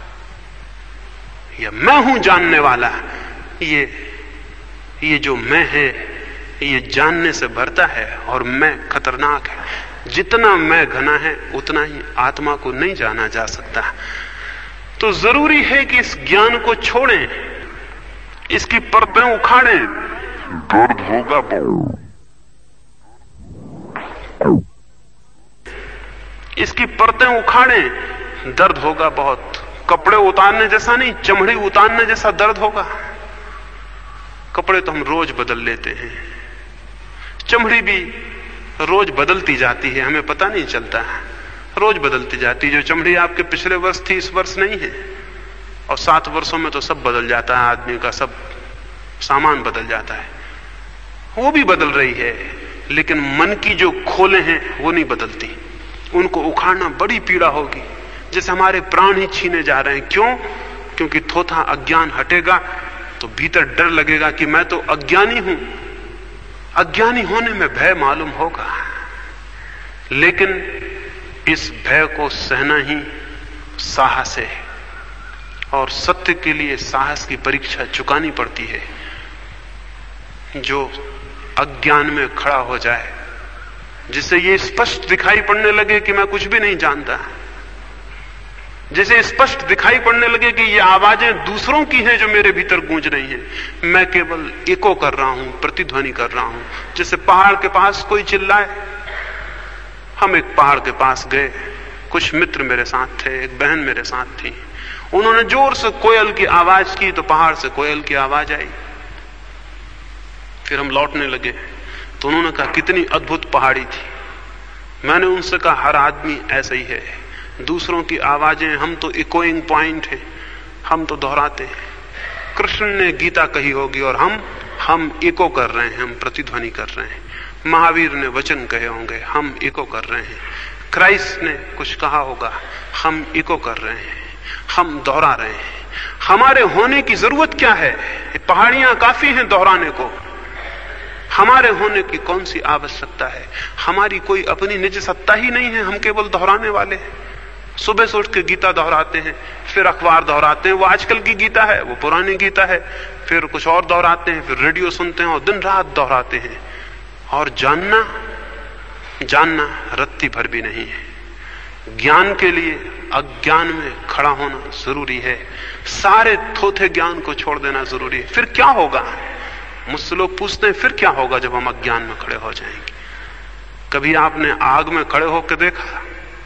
या मैं हूं जानने वाला। ये जो मैं है ये जानने से भरता है और मैं खतरनाक है। जितना मैं घना है उतना ही आत्मा को नहीं जाना जा सकता। तो जरूरी है कि इस ज्ञान को छोड़ें, इसकी परतें उखाड़ें। दर्द होगा बहुत, इसकी परतें उखाड़ें, दर्द होगा बहुत। कपड़े उतारने जैसा नहीं, चमड़ी उतारने जैसा दर्द होगा। कपड़े तो हम रोज बदल लेते हैं, चमड़ी भी रोज बदलती जाती है, हमें पता नहीं चलता, रोज बदलती जाती है। जो चमड़ी आपके पिछले वर्ष थी इस वर्ष नहीं है, और 7 वर्षों में तो सब बदल जाता है, आदमी का सब सामान बदल जाता है, वो भी बदल रही है। लेकिन मन की जो खोलें हैं वो नहीं बदलती, उनको उखाड़ना बड़ी पीड़ा होगी, जैसे हमारे प्राण ही छीने जा रहे हैं। क्यों? क्योंकि थोथा अज्ञान हटेगा तो भीतर डर लगेगा कि मैं तो अज्ञानी हूं। अज्ञानी होने में भय मालूम होगा, लेकिन इस भय को सहना ही साहस है, और सत्य के लिए साहस की परीक्षा चुकानी पड़ती है। जो अज्ञान में खड़ा हो जाए, जिसे ये स्पष्ट दिखाई पड़ने लगे कि मैं कुछ भी नहीं जानता, जिसे स्पष्ट दिखाई पड़ने लगे कि ये आवाजें दूसरों की हैं जो मेरे भीतर गूंज रही हैं, मैं केवल इको कर रहा हूं, प्रतिध्वनि कर रहा हूं। जैसे पहाड़ के पास कोई चिल्लाए। हम एक पहाड़ के पास गए, कुछ मित्र मेरे साथ थे, एक बहन मेरे साथ थी। उन्होंने जोर से कोयल की आवाज की तो पहाड़ से कोयल की आवाज आई। फिर हम लौटने लगे तो उन्होंने कहा कितनी अद्भुत पहाड़ी थी। मैंने उनसे कहा हर आदमी ऐसा ही है, दूसरों की आवाजें, हम तो इकोइंग पॉइंट हैं, हम तो दोहराते हैं। कृष्ण ने गीता कही होगी और हम इको कर रहे हैं, हम प्रतिध्वनि कर रहे हैं। महावीर ने वचन कहे होंगे, हम इको कर रहे हैं। क्राइस्ट ने कुछ कहा होगा, हम इको कर रहे हैं, हम दोहरा रहे हैं। हमारे होने की जरूरत क्या है? पहाड़ियां काफी हैं दोहराने को। हमारे होने की कौन सी आवश्यकता है? हमारी कोई अपनी निज सत्ता ही नहीं है, हम केवल दोहराने वाले हैं। सुबह से उठ के गीता दोहराते हैं, फिर अखबार दोहराते हैं, वो आजकल की गीता है, वो पुरानी गीता है, फिर कुछ और दोहराते हैं, फिर रेडियो सुनते हैं और दिन रात दोहराते हैं। और जानना रत्ती भर भी नहीं है। ज्ञान के लिए अज्ञान में खड़ा होना जरूरी है, सारे थोथे ज्ञान को छोड़ देना जरूरी है। फिर क्या होगा? मुझसे लोग पूछते हैं फिर क्या होगा जब हम अज्ञान में खड़े हो जाएंगे। कभी आपने आग में खड़े होकर देखा?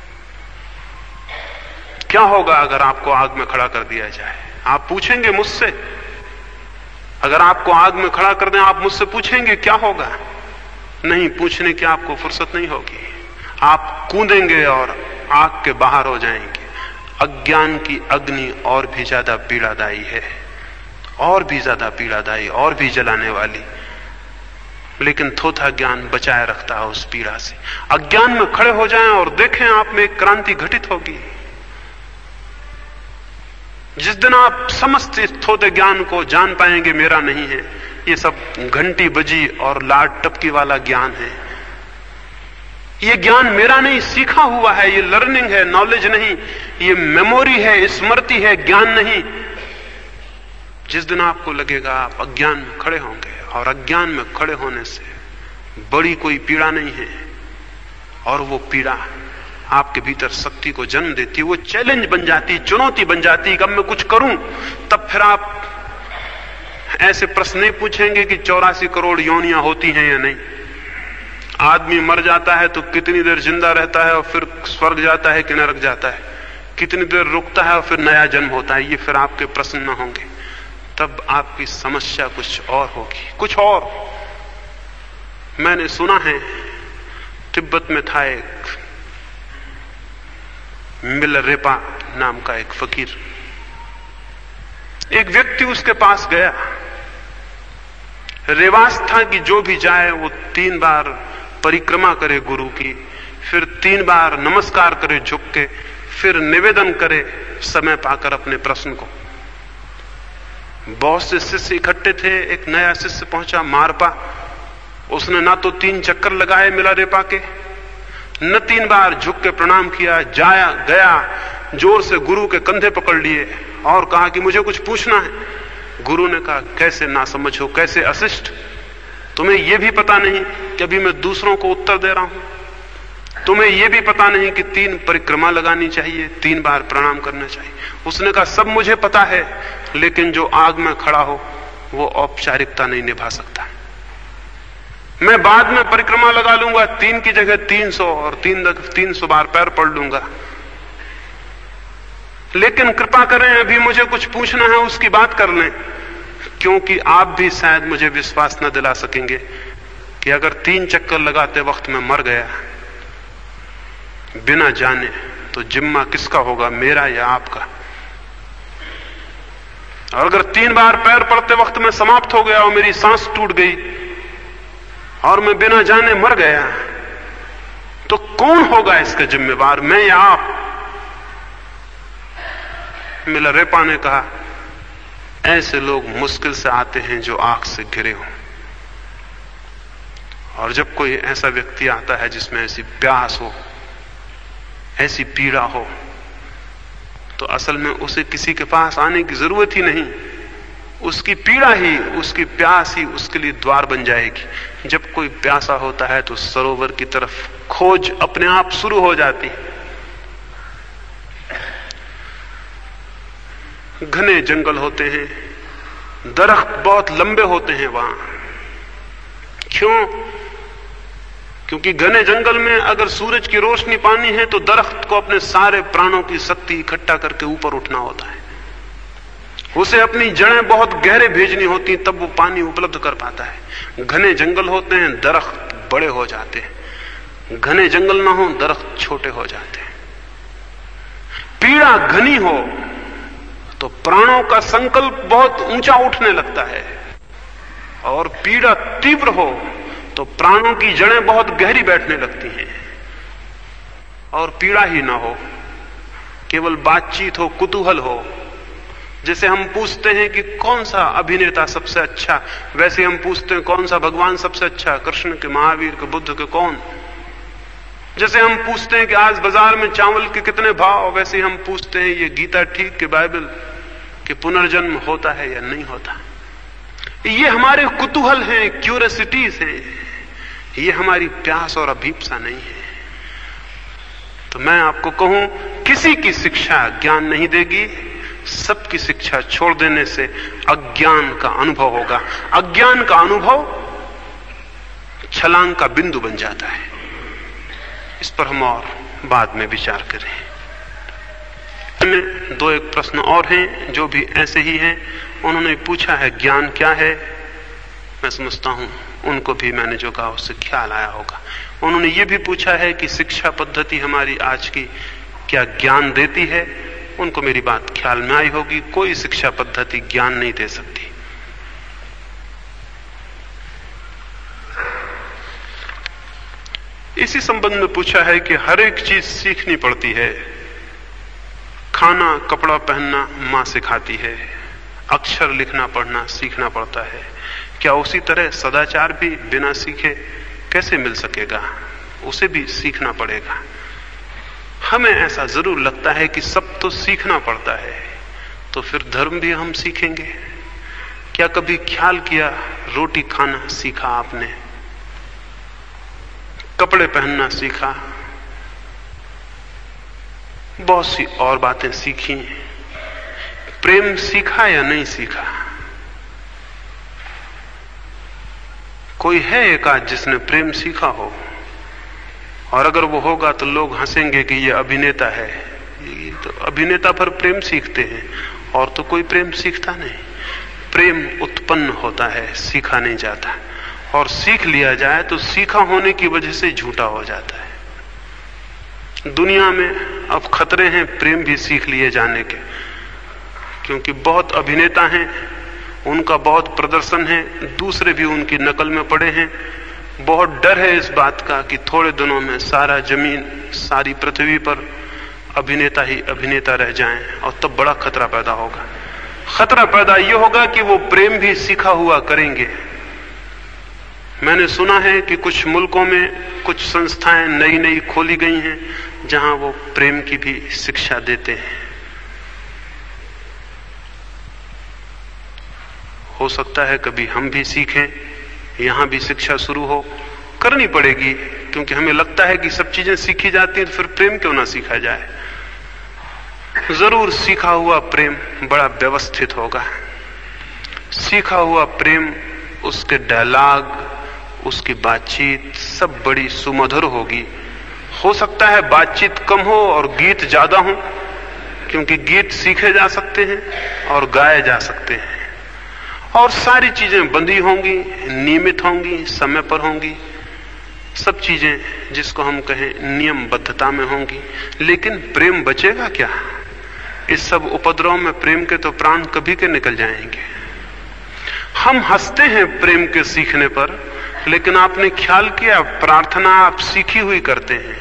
क्या होगा अगर आपको आग में खड़ा कर दिया जाए? आप पूछेंगे मुझसे? अगर आपको आग में खड़ा कर दें, आप मुझसे पूछेंगे क्या होगा? नहीं, पूछने की आपको फुर्सत नहीं होगी। आप कूदेंगे और आग के बाहर हो जाएंगे। अज्ञान की अग्नि और भी ज्यादा पीड़ादायी है, और भी ज्यादा पीड़ादायी, और भी जलाने वाली, लेकिन थोथा ज्ञान बचाए रखता है उस पीड़ा से। अज्ञान में खड़े हो जाएं और देखें आप में एक क्रांति घटित होगी। जिस दिन आप समस्त थोथे ज्ञान को जान पाएंगे मेरा नहीं है, ये सब घंटी बजी और लाट टपकी वाला ज्ञान है, ये ज्ञान मेरा नहीं, सीखा हुआ है, ये लर्निंग है, नॉलेज नहीं, ये मेमोरी है, स्मृति है, ज्ञान नहीं। जिस दिन आपको लगेगा आप अज्ञान में खड़े होंगे, और अज्ञान में खड़े होने से बड़ी कोई पीड़ा नहीं है, और वो पीड़ा आपके भीतर शक्ति को जन्म देती है। वो चैलेंज बन जाती, चुनौती बन जाती कि अब मैं कुछ करूं। तब फिर आप ऐसे प्रश्न नहीं पूछेंगे कि 84 करोड़ योनियां होती हैं या नहीं। आदमी मर जाता है तो कितनी देर जिंदा रहता है और फिर स्वर्ग जाता है कि नरक जाता है, कितनी देर रुकता है और फिर नया जन्म होता है, ये फिर आपके प्रश्न न होंगे। तब आपकी समस्या कुछ और होगी, कुछ और। मैंने सुना है तिब्बत में था एक मिलरेपा नाम का एक फकीर, एक व्यक्ति उसके पास गया। रिवाज था कि जो भी जाए वो 3 बार परिक्रमा करे गुरु की, फिर 3 बार नमस्कार करे झुक के, फिर निवेदन करे समय पाकर अपने प्रश्न को। बहुत से शिष्य इकट्ठे थे। एक नया शिष्य पहुंचा मारपा, उसने ना तो 3 चक्कर लगाए मिलरेपा के, न 3 बार झुक के प्रणाम किया। जाया गया, जोर से गुरु के कंधे पकड़ लिए और कहा कि मुझे कुछ पूछना है। गुरु ने कहा कैसे ना समझ हो, कैसे अशिष्ट, तुम्हें यह भी पता नहीं कि अभी मैं दूसरों को उत्तर दे रहा हूं, तुम्हें यह भी पता नहीं कि 3 परिक्रमा लगानी चाहिए, 3 बार प्रणाम करना चाहिए। उसने कहा सब मुझे पता है, लेकिन जो आग में खड़ा हो वो औपचारिकता नहीं निभा सकता। मैं बाद में परिक्रमा लगा लूंगा, 3 की जगह 300 और 300 बार पैर पड़ लूंगा, लेकिन कृपा करें अभी मुझे कुछ पूछना है, उसकी बात कर लें, क्योंकि आप भी शायद मुझे विश्वास न दिला सकेंगे कि अगर 3 चक्कर लगाते वक्त मैं मर गया बिना जाने तो जिम्मा किसका होगा, मेरा या आपका? और अगर 3 बार पैर पड़ते वक्त मैं समाप्त हो गया और मेरी सांस टूट गई और मैं बिना जाने मर गया, तो कौन होगा इसका जिम्मेवार, मैं या आप? मिलरेपा ने कहा ऐसे लोग मुश्किल से आते हैं जो आग से घिरे हों। और जब कोई ऐसा व्यक्ति आता है जिसमें ऐसी प्यास हो, ऐसी पीड़ा हो, तो असल में उसे किसी के पास आने की जरूरत ही नहीं, उसकी पीड़ा ही, उसकी प्यास ही उसके लिए द्वार बन जाएगी। जब कोई प्यासा होता है तो सरोवर की तरफ खोज अपने आप शुरू हो जाती है। घने जंगल होते हैं, दरख्त बहुत लंबे होते हैं वहां। क्यों? क्योंकि घने जंगल में अगर सूरज की रोशनी पानी है तो दरख्त को अपने सारे प्राणों की शक्ति इकट्ठा करके ऊपर उठना होता है। उसे अपनी जड़ें बहुत गहरे भेजनी होती, तब वो पानी उपलब्ध कर पाता है। घने जंगल होते हैं, दरख्त बड़े हो जाते हैं। घने जंगल ना हो, दरख्त छोटे हो जाते हैं। पीड़ा घनी हो तो प्राणों का संकल्प बहुत ऊंचा उठने लगता है, और पीड़ा तीव्र हो तो प्राणों की जड़ें बहुत गहरी बैठने लगती हैं। और पीड़ा ही ना हो, केवल बातचीत हो, कुतूहल हो। जैसे हम पूछते हैं कि कौन सा अभिनेता सबसे अच्छा, वैसे हम पूछते हैं कौन सा भगवान सबसे अच्छा, कृष्ण के, महावीर के, बुद्ध के, कौन। जैसे हम पूछते हैं कि आज बाजार में चावल के कितने भाव, वैसे हम पूछते हैं ये गीता ठीक कि बाइबल कि पुनर्जन्म होता है या नहीं होता। ये हमारे कुतूहल हैं, क्यूरियोसिटीज हैं, ये हमारी प्यास और अभीप्सा नहीं है। तो मैं आपको कहूं, किसी की शिक्षा ज्ञान नहीं देगी, सबकी शिक्षा छोड़ देने से अज्ञान का अनुभव होगा। अज्ञान का अनुभव छलांग का बिंदु बन जाता है। इस पर हम और बाद में विचार करें। में दो एक प्रश्न और हैं जो भी ऐसे ही हैं। उन्होंने पूछा है ज्ञान क्या है। मैं समझता हूं उनको भी मैंने जो कहा उससे ख्याल आया होगा। उन्होंने ये भी पूछा है कि शिक्षा पद्धति हमारी आज की क्या ज्ञान देती है। उनको मेरी बात ख्याल में आई होगी। कोई शिक्षा पद्धति ज्ञान नहीं दे सकती। इसी संबंध में पूछा है कि हर एक चीज सीखनी पड़ती है। खाना, कपड़ा पहनना मां सिखाती है, अक्षर लिखना पढ़ना सीखना पड़ता है। क्या उसी तरह सदाचार भी बिना सीखे कैसे मिल सकेगा? उसे भी सीखना पड़ेगा। हमें ऐसा जरूर लगता है कि सब तो सीखना पड़ता है, तो फिर धर्म भी हम सीखेंगे। क्या कभी ख्याल किया, रोटी खाना सीखा आपने, कपड़े पहनना सीखा, बहुत सी और बातें सीखी, प्रेम सीखा या नहीं सीखा? कोई है एक आध जिसने प्रेम सीखा हो? और अगर वो होगा तो लोग हंसेंगे कि ये अभिनेता है, ये तो अभिनेता पर प्रेम सीखते हैं, और तो कोई प्रेम सीखता नहीं। प्रेम उत्पन्न होता है, सीखा नहीं जाता। और सीख लिया जाए तो सीखा होने की वजह से झूठा हो जाता है। दुनिया में अब खतरे हैं प्रेम भी सीख लिए जाने के, क्योंकि बहुत अभिनेता हैं, उनका बहुत प्रदर्शन है, दूसरे भी उनकी नकल में पड़े हैं। बहुत डर है इस बात का कि थोड़े दिनों में सारा जमीन, सारी पृथ्वी पर अभिनेता ही अभिनेता रह जाएं, और तब बड़ा खतरा पैदा होगा। खतरा पैदा यह होगा कि वो प्रेम भी सीखा हुआ करेंगे। मैंने सुना है कि कुछ मुल्कों में कुछ संस्थाएं नई नई खोली गई हैं जहां वो प्रेम की भी शिक्षा देते हैं। हो सकता है कभी हम भी सीखें, यहां भी शिक्षा शुरू हो। करनी पड़ेगी, क्योंकि हमें लगता है कि सब चीजें सीखी जाती हैं, तो फिर प्रेम क्यों ना सीखा जाए। जरूर सीखा हुआ प्रेम बड़ा व्यवस्थित होगा। सीखा हुआ प्रेम, उसके डायलॉग, उसकी बातचीत सब बड़ी सुमधुर होगी। हो सकता है बातचीत कम हो और गीत ज्यादा हो, क्योंकि गीत सीखे जा सकते हैं और गाए जा सकते हैं। और सारी चीजें बंधी होंगी, नियमित होंगी, समय पर होंगी। सब चीजें जिसको हम कहें नियमबद्धता में होंगी। लेकिन प्रेम बचेगा क्या? इस सब उपद्रव में प्रेम के तो प्राण कभी के निकल जाएंगे। हम हंसते हैं प्रेम के सीखने पर, लेकिन आपने ख्याल किया प्रार्थना आप सीखी हुई करते हैं।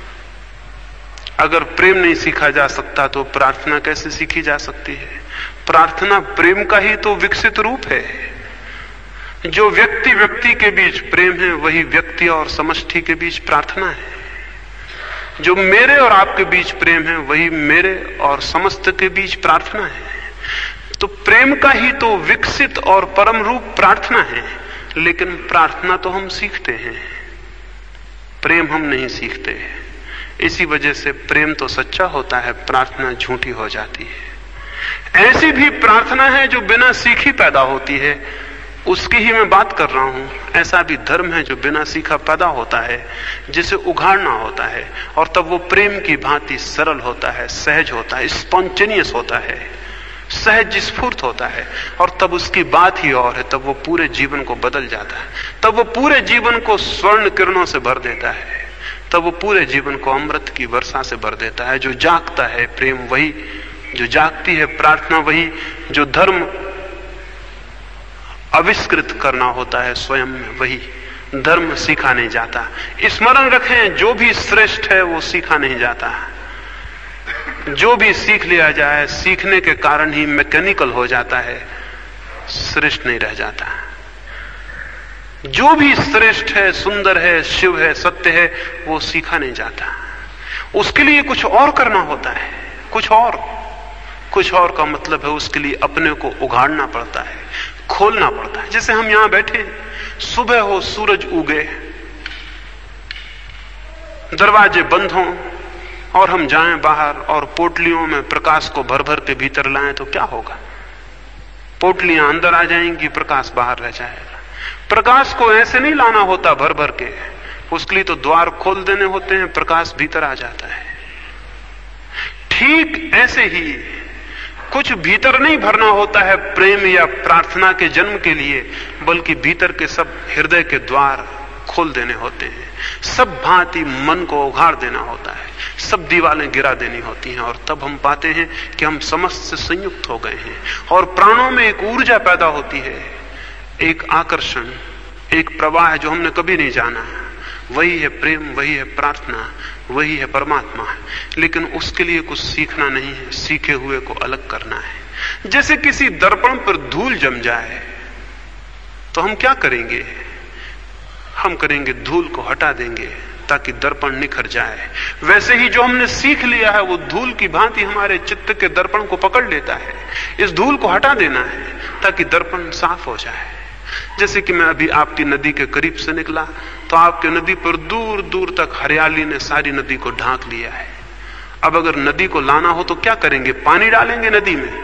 अगर प्रेम नहीं सीखा जा सकता तो प्रार्थना कैसे सीखी जा सकती है? प्रार्थना प्रेम का ही तो विकसित रूप है। जो व्यक्ति व्यक्ति के बीच प्रेम है वही व्यक्ति और समष्टि के बीच प्रार्थना है। जो मेरे और आपके बीच प्रेम है वही मेरे और समस्त के बीच प्रार्थना है। तो प्रेम का ही तो विकसित और परम रूप प्रार्थना है। लेकिन प्रार्थना तो हम सीखते हैं, प्रेम हम नहीं सीखते। इसी वजह से प्रेम तो सच्चा होता है, प्रार्थना झूठी हो जाती है। ऐसी भी प्रार्थना है जो बिना सीखी पैदा होती है, उसकी ही मैं बात कर रहा हूं। ऐसा भी धर्म है जो बिना सीखा पैदा होता है, जिसे उघाड़ना होता है, और तब वो प्रेम की भांति सरल होता है, सहज होता है, स्पॉन्टेनियस होता है, सहज स्फूर्त होता है। और तब उसकी बात ही और है, तब वो पूरे जीवन को बदल जाता है, तब वो पूरे जीवन को स्वर्ण किरणों से भर देता है, तब वो पूरे जीवन को अमृत की वर्षा से भर देता है। जो जागता है प्रेम वही, जो जागती है प्रार्थना वही, जो धर्म आविष्कृत करना होता है स्वयं में वही। धर्म सीखा नहीं जाता। स्मरण रखें, जो भी श्रेष्ठ है वो सीखा नहीं जाता। जो भी सीख लिया जाए सीखने के कारण ही मैकेनिकल हो जाता है, श्रेष्ठ नहीं रह जाता। जो भी श्रेष्ठ है, सुंदर है, शिव है, सत्य है, वो सीखा नहीं जाता। उसके लिए कुछ और करना होता है, कुछ और का मतलब है उसके लिए अपने को उघाड़ना पड़ता है, खोलना पड़ता है। जैसे हम यहां बैठे, सुबह हो, सूरज उगे, दरवाजे बंद हों और हम जाएं बाहर और पोटलियों में प्रकाश को भर भर के भीतर लाएं तो क्या होगा? पोटलियां अंदर आ जाएंगी, प्रकाश बाहर रह जाएगा। प्रकाश को ऐसे नहीं लाना होता भर भर के, उसके लिए तो द्वार खोल देने होते हैं, प्रकाश भीतर आ जाता है। ठीक ऐसे ही कुछ भीतर नहीं भरना होता है प्रेम या प्रार्थना के जन्म के लिए, बल्कि भीतर के सब हृदय के द्वार खोल देने होते हैं, सब भांति मन को उघाड़ देना होता है, सब दीवारें गिरा देनी होती हैं। और तब हम पाते हैं कि हम समस्त से संयुक्त हो गए हैं और प्राणों में एक ऊर्जा पैदा होती है, एक आकर्षण, एक प्रवाह जो हमने कभी नहीं जाना। वही है प्रेम, वही है प्रार्थना, वही है परमात्मा। लेकिन उसके लिए कुछ सीखना नहीं है, सीखे हुए को अलग करना है। जैसे किसी दर्पण पर धूल जम जाए तो हम क्या करेंगे? हम करेंगे धूल को हटा देंगे ताकि दर्पण निखर जाए। वैसे ही जो हमने सीख लिया है वो धूल की भांति हमारे चित्त के दर्पण को पकड़ लेता है। इस धूल को हटा देना है ताकि दर्पण साफ हो जाए। जैसे कि मैं अभी आपकी नदी के करीब से निकला तो आपके नदी पर दूर दूर तक हरियाली ने सारी नदी को ढांक लिया है। अब अगर नदी को लाना हो तो क्या करेंगे? पानी डालेंगे नदी में?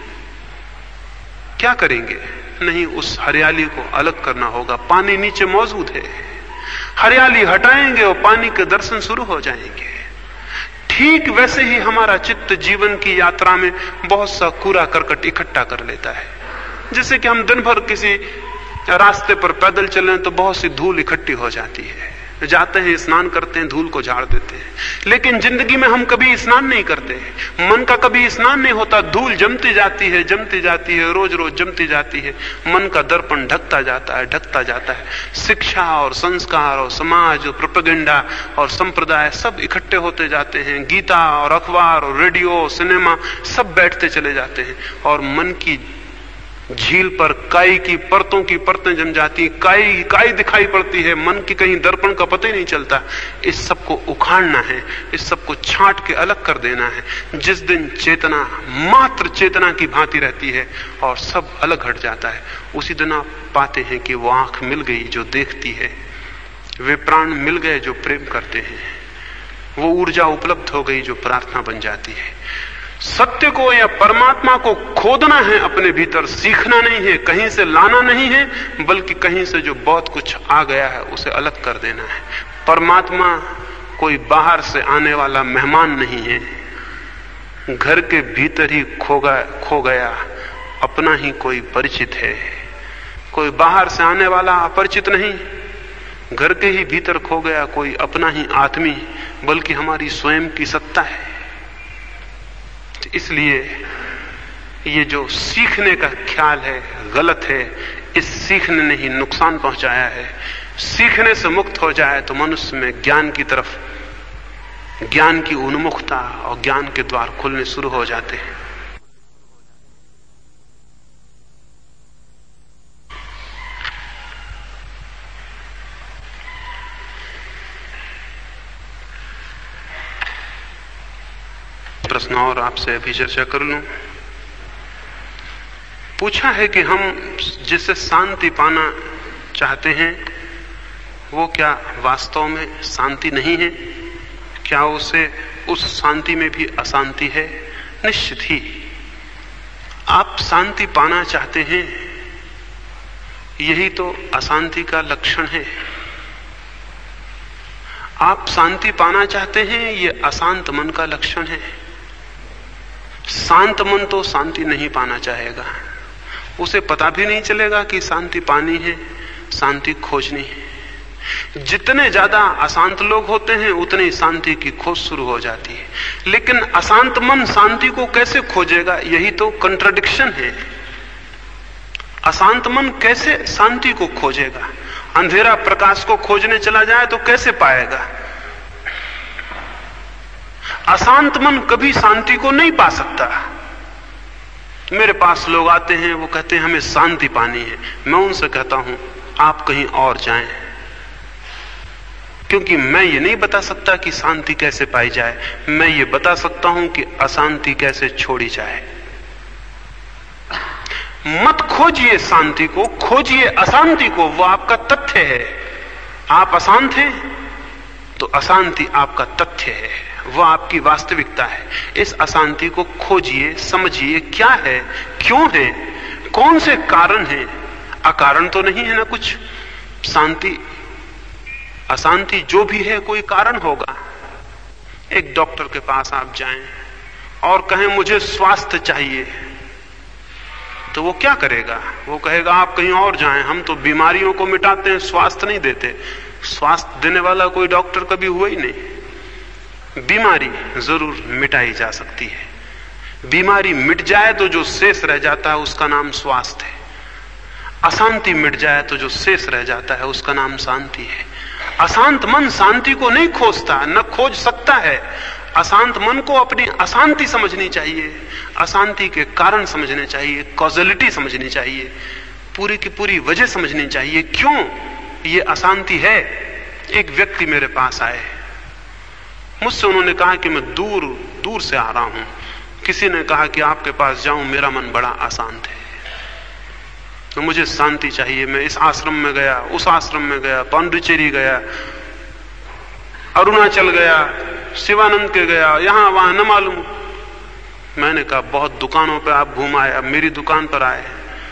क्या करेंगे? नहीं, उस हरियाली को अलग करना होगा। पानी नीचे मौजूद है, हरियाली हटाएंगे और पानी के दर्शन शुरू हो जाएंगे। ठीक वैसे ही हमारा चित्त जीवन की यात्रा में बहुत सा कूड़ा करकट इकट्ठा कर लेता है। जैसे कि हम दिन भर किसी रास्ते पर पैदल चलें तो बहुत सी धूल इकट्ठी हो जाती है, जाते हैं स्नान करते हैं, धूल को झाड़ देते हैं। लेकिन जिंदगी में हम कभी स्नान नहीं करते, मन का कभी स्नान नहीं होता। धूल जमती जाती है, जमती जाती है, रोज रोज जमती जाती है। मन का दर्पण ढकता जाता है, ढकता जाता है। शिक्षा और संस्कार और समाज और प्रोपेगेंडा और संप्रदाय सब इकट्ठे होते जाते हैं। गीता और अखबार और रेडियो, सिनेमा सब बैठते चले जाते हैं और मन की झील पर काई की परतों की परतें जम जाती, काई दिखाई पड़ती है। मन की कहीं दर्पण का पता ही नहीं चलता। इस सब को उखाड़ना है, इस सब को छांट के अलग कर देना है। जिस दिन चेतना मात्र चेतना की भांति रहती है और सब अलग हट जाता है, उसी दिन आप पाते हैं कि वो आंख मिल गई जो देखती है, वे प्राण मिल गए जो प्रेम करते हैं, वो ऊर्जा उपलब्ध हो गई जो प्रार्थना बन जाती है। सत्य को या परमात्मा को खोदना है अपने भीतर, सीखना नहीं है, कहीं से लाना नहीं है, बल्कि कहीं से जो बहुत कुछ आ गया है उसे अलग कर देना है। परमात्मा कोई बाहर से आने वाला मेहमान नहीं है, घर के भीतर ही खो गया अपना ही कोई परिचित है। कोई बाहर से आने वाला अपरिचित नहीं, घर के ही भीतर खो गया कोई अपना ही आदमी, बल्कि हमारी स्वयं की सत्ता है। इसलिए ये जो सीखने का ख्याल है गलत है। इस सीखने ने ही नुकसान पहुंचाया है। सीखने से मुक्त हो जाए तो मनुष्य में ज्ञान की तरफ, ज्ञान की उन्मुखता और ज्ञान के द्वार खुलने शुरू हो जाते हैं। प्रश्न और आपसे अभी चर्चा कर लूं। पूछा है कि हम जिससे शांति पाना चाहते हैं वो क्या वास्तव में शांति नहीं है? क्या उसे उस शांति में भी अशांति है? निश्चित ही आप शांति पाना चाहते हैं, यही तो अशांति का लक्षण है। आप शांति पाना चाहते हैं, ये अशांत मन का लक्षण है। शांत मन तो शांति नहीं पाना चाहेगा, उसे पता भी नहीं चलेगा कि शांति पानी है, शांति खोजनी है। जितने ज्यादा अशांत लोग होते हैं उतनी शांति की खोज शुरू हो जाती है। लेकिन अशांत मन शांति को कैसे खोजेगा? यही तो कंट्राडिक्शन है। अशांत मन कैसे शांति को खोजेगा? अंधेरा प्रकाश को खोजने चला जाए तो कैसे पाएगा? अशांत मन कभी शांति को नहीं पा सकता। मेरे पास लोग आते हैं, वो कहते हैं हमें शांति पानी है। मैं उनसे कहता हूं आप कहीं और जाएं, क्योंकि मैं ये नहीं बता सकता कि शांति कैसे पाई जाए। मैं ये बता सकता हूं कि अशांति कैसे छोड़ी जाए। मत खोजिए शांति को, खोजिए अशांति को। वो आपका तथ्य है। आप अशांत हैं तो अशांति आपका तथ्य है, वो आपकी वास्तविकता है। इस अशांति को खोजिए, समझिए क्या है, क्यों है, कौन से कारण है। अकारण तो नहीं है ना कुछ। शांति अशांति जो भी है कोई कारण होगा। एक डॉक्टर के पास आप जाएं और कहें मुझे स्वास्थ्य चाहिए, तो वो क्या करेगा? वो कहेगा आप कहीं और जाएं, हम तो बीमारियों को मिटाते हैं, स्वास्थ्य नहीं देते। स्वास्थ्य देने वाला कोई डॉक्टर कभी हुआ ही नहीं। बीमारी जरूर मिटाई जा सकती है। बीमारी मिट जाए तो जो शेष रह जाता है उसका नाम स्वास्थ्य है। अशांति मिट जाए तो जो शेष रह जाता है उसका नाम शांति है। अशांत मन शांति को नहीं खोजता, न खोज सकता है। अशांत मन को अपनी अशांति समझनी चाहिए, अशांति के कारण समझने चाहिए, कॉजलिटी समझनी चाहिए, पूरी की पूरी वजह समझनी चाहिए, क्यों ये अशांति है। एक व्यक्ति मेरे पास आए, मुझसे उन्होंने कहा कि मैं दूर दूर से आ रहा हूं, किसी ने कहा कि आपके पास जाऊं, मेरा मन बड़ा अशांत है, तो मुझे शांति चाहिए। मैं इस आश्रम में गया, उस आश्रम में गया, पांडिचेरी गया, अरुणाचल गया, शिवानंद के गया, यहां वहां न मालूम। मैंने कहा बहुत दुकानों पे आप घूम आए, अब मेरी दुकान पर आए।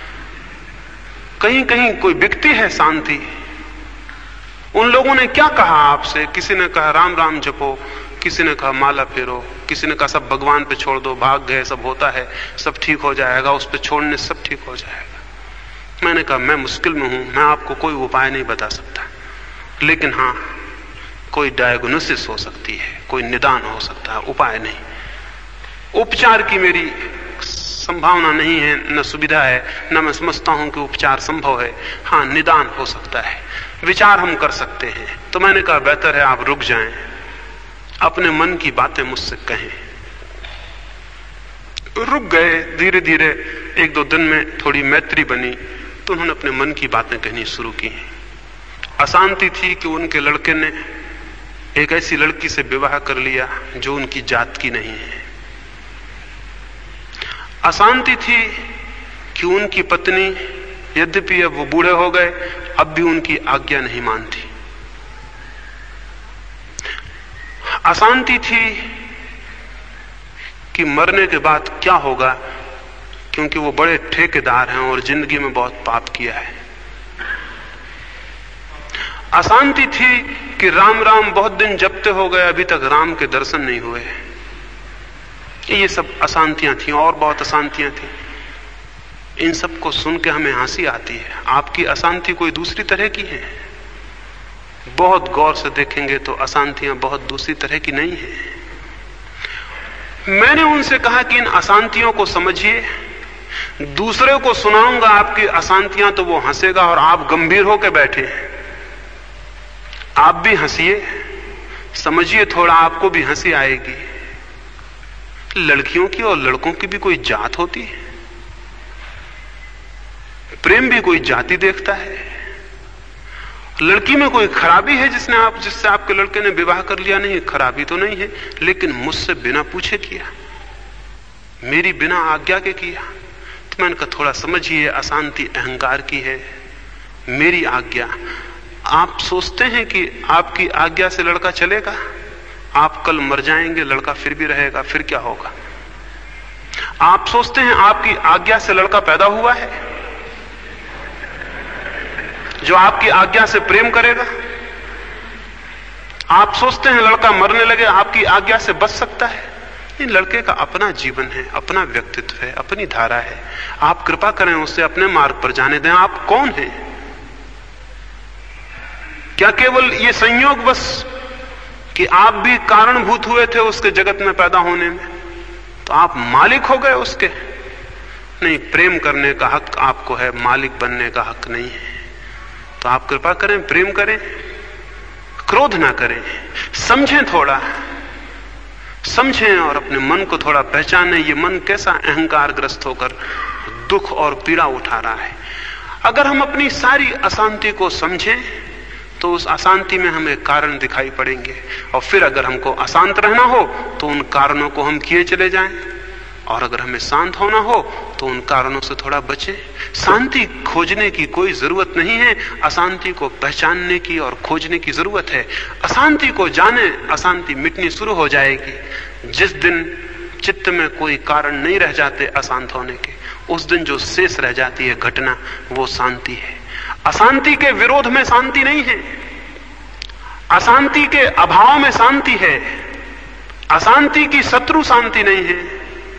कहीं कहीं कोई बिकती है शांति। उन लोगों ने क्या कहा आपसे? किसी ने कहा राम राम जपो, किसी ने कहा माला फेरो, किसी ने कहा सब भगवान पे छोड़ दो, भाग गए, सब होता है, सब ठीक हो जाएगा, उस पे छोड़ने सब ठीक हो जाएगा। मैंने कहा मैं मुश्किल में हूं, मैं आपको कोई उपाय नहीं बता सकता, लेकिन हां कोई डायग्नोसिस हो सकती है, कोई निदान हो सकता है, उपाय नहीं। उपचार की मेरी संभावना नहीं है, न सुविधा है, न मैं समझता हूं कि उपचार संभव है। हां निदान हो सकता है, विचार हम कर सकते हैं। तो मैंने कहा बेहतर है आप रुक जाएं, अपने मन की बातें मुझसे कहें। रुक गए। धीरे धीरे एक दो दिन में थोड़ी मैत्री बनी, तो उन्होंने अपने मन की बातें कहनी शुरू की। अशांति थी कि उनके लड़के ने एक ऐसी लड़की से विवाह कर लिया जो उनकी जात की नहीं है। अशांति थी कि उनकी पत्नी, यद्यपि अब वो बूढ़े हो गए, अब भी उनकी आज्ञा नहीं मानती। अशांति थी कि मरने के बाद क्या होगा, क्योंकि वो बड़े ठेकेदार हैं और जिंदगी में बहुत पाप किया है। अशांति थी कि राम राम बहुत दिन जपते हो गए, अभी तक राम के दर्शन नहीं हुए। ये सब अशांतियां थी और बहुत अशांतियां थी। इन सब को सुन के हमें हंसी आती है। आपकी अशांति कोई दूसरी तरह की है। बहुत गौर से देखेंगे तो अशांतियां बहुत दूसरी तरह की नहीं है। मैंने उनसे कहा कि इन अशांतियों को समझिए, दूसरे को सुनाऊंगा आपकी अशांतियां तो वो हंसेगा और आप गंभीर होकर बैठे। आप भी हंसिए, समझिए, थोड़ा आपको भी हंसी आएगी। लड़कियों की और लड़कों की भी कोई जात होती है? प्रेम भी कोई जाति देखता है? लड़की में कोई खराबी है जिससे आपके लड़के ने विवाह कर लिया? नहीं, खराबी तो नहीं है, लेकिन मुझसे बिना पूछे किया। मेरी बिना आज्ञा के किया। तो मैंने कहा थोड़ा समझिए, अशांति अहंकार की है, मेरी आज्ञा। आप सोचते हैं कि आपकी आज्ञा से लड़का चलेगा? आप कल मर जाएंगे, लड़का फिर भी रहेगा, फिर क्या होगा? आप सोचते हैं आपकी आज्ञा से लड़का पैदा हुआ है जो आपकी आज्ञा से प्रेम करेगा? आप सोचते हैं लड़का मरने लगे आपकी आज्ञा से बच सकता है? नहीं, लड़के का अपना जीवन है, अपना व्यक्तित्व है, अपनी धारा है। आप कृपा करें उससे अपने मार्ग पर जाने दें। आप कौन हैं? क्या केवल ये संयोग बस कि आप भी कारणभूत हुए थे उसके जगत में पैदा होने में, तो आप मालिक हो गए उसके? नहीं, प्रेम करने का हक आपको है, मालिक बनने का हक नहीं है। तो आप कृपा करें, प्रेम करें, क्रोध ना करें, समझें, थोड़ा समझें और अपने मन को थोड़ा पहचानें। ये मन कैसा अहंकार ग्रस्त होकर दुख और पीड़ा उठा रहा है। अगर हम अपनी सारी अशांति को समझें तो उस अशांति में हमें कारण दिखाई पड़ेंगे, और फिर अगर हमको अशांत रहना हो तो उन कारणों को हम किए चले जाएं, और अगर हमें शांत होना हो तो उन कारणों से थोड़ा बचें। शांति खोजने की कोई जरूरत नहीं है, अशांति को पहचानने की और खोजने की जरूरत है। अशांति को जाने, अशांति मिटनी शुरू हो जाएगी। जिस दिन चित्त में कोई कारण नहीं रह जाते अशांत होने के, उस दिन जो शेष रह जाती है घटना, वो शांति है। अशांति के विरोध में शांति नहीं है, अशांति के अभाव में शांति है। अशांति की शत्रु शांति नहीं है।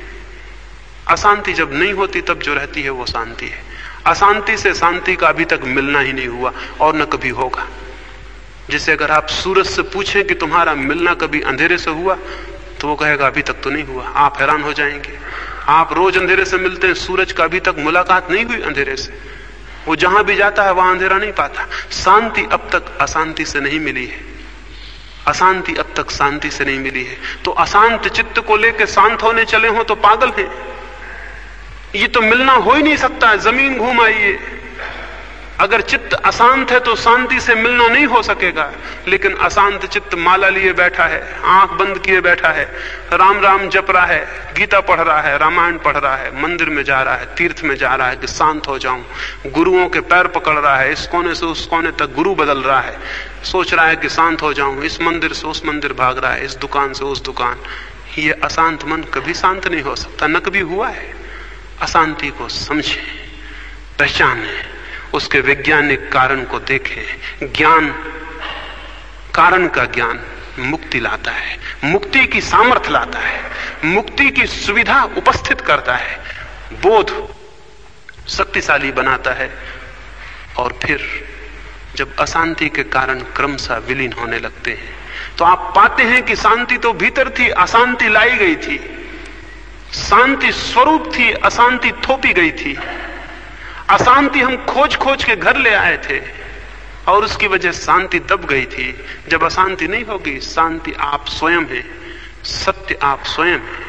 अशांति जब नहीं होती तब जो रहती है वो शांति है। अशांति से शांति का अभी तक मिलना ही नहीं हुआ और न कभी होगा। जिसे अगर आप सूरज से पूछें कि तुम्हारा मिलना कभी अंधेरे से हुआ, तो वो कहेगा अभी तक तो नहीं हुआ। आप हैरान हो जाएंगे। आप रोज अंधेरे से मिलते हैं, सूरज का अभी तक मुलाकात नहीं हुई अंधेरे से। वो जहां भी जाता है वहां अंधेरा नहीं पाता। शांति अब तक अशांति से नहीं मिली है, अशांति अब तक शांति से नहीं मिली है। तो अशांत चित्त को लेकर शांत होने चले हो तो पागल हैं। ये तो मिलना हो ही नहीं सकता। जमीन घूम आइए, अगर चित्त अशांत है तो शांति से मिलना नहीं हो सकेगा। लेकिन अशांत चित्त माला लिए बैठा है, आंख बंद किए बैठा है, राम राम जप रहा है, गीता पढ़ रहा है, रामायण पढ़ रहा है, मंदिर में जा रहा है, तीर्थ में जा रहा है कि शांत हो जाऊं, गुरुओं के पैर पकड़ रहा है, इस कोने से उस कोने तक गुरु बदल रहा है, सोच रहा है कि शांत हो जाऊं, इस मंदिर से उस मंदिर भाग रहा है, इस दुकान से उस दुकान। ये अशांत मन कभी शांत नहीं हो सकता, न कभी हुआ है। अशांति को समझें, पहचानें, उसके वैज्ञानिक कारण को देखें। ज्ञान, कारण का ज्ञान मुक्ति लाता है, मुक्ति की सामर्थ्य लाता है, मुक्ति की सुविधा उपस्थित करता है, बोध शक्तिशाली बनाता है। और फिर जब अशांति के कारण क्रमशः विलीन होने लगते हैं तो आप पाते हैं कि शांति तो भीतर थी, अशांति लाई गई थी। शांति स्वरूप थी, अशांति थोपी गई थी। अशांति हम खोज खोज के घर ले आए थे और उसकी वजह शांति दब गई थी। जब अशांति नहीं होगी, शांति आप स्वयं हैं, सत्य आप स्वयं हैं,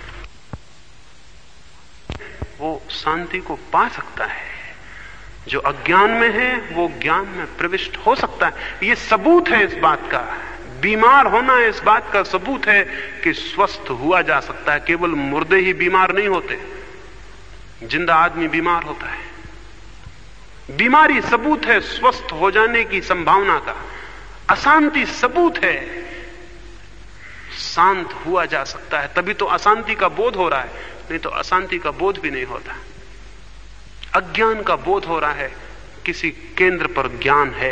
वो शांति को पा सकता है। जो अज्ञान में है वो ज्ञान में प्रविष्ट हो सकता है। ये सबूत है इस बात का। बीमार होना इस बात का सबूत है कि स्वस्थ हुआ जा सकता है। केवल मुर्दे ही बीमार नहीं होते, जिंदा आदमी बीमार होता है। बीमारी सबूत है स्वस्थ हो जाने की संभावना का। अशांति सबूत है शांत हुआ जा सकता है। तभी तो अशांति का बोध हो रहा है, नहीं तो अशांति का बोध भी नहीं होता। अज्ञान का बोध हो रहा है, किसी केंद्र पर ज्ञान है,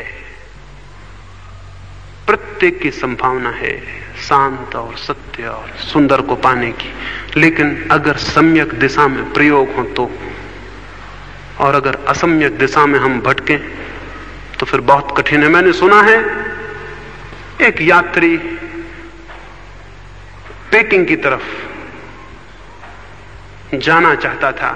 प्रत्येक की संभावना है शांत और सत्य और सुंदर को पाने की। लेकिन अगर सम्यक दिशा में प्रयोग हो तो, और अगर असम्यक दिशा में हम भटकें तो फिर बहुत कठिन है। मैंने सुना है एक यात्री पेकिंग की तरफ जाना चाहता था।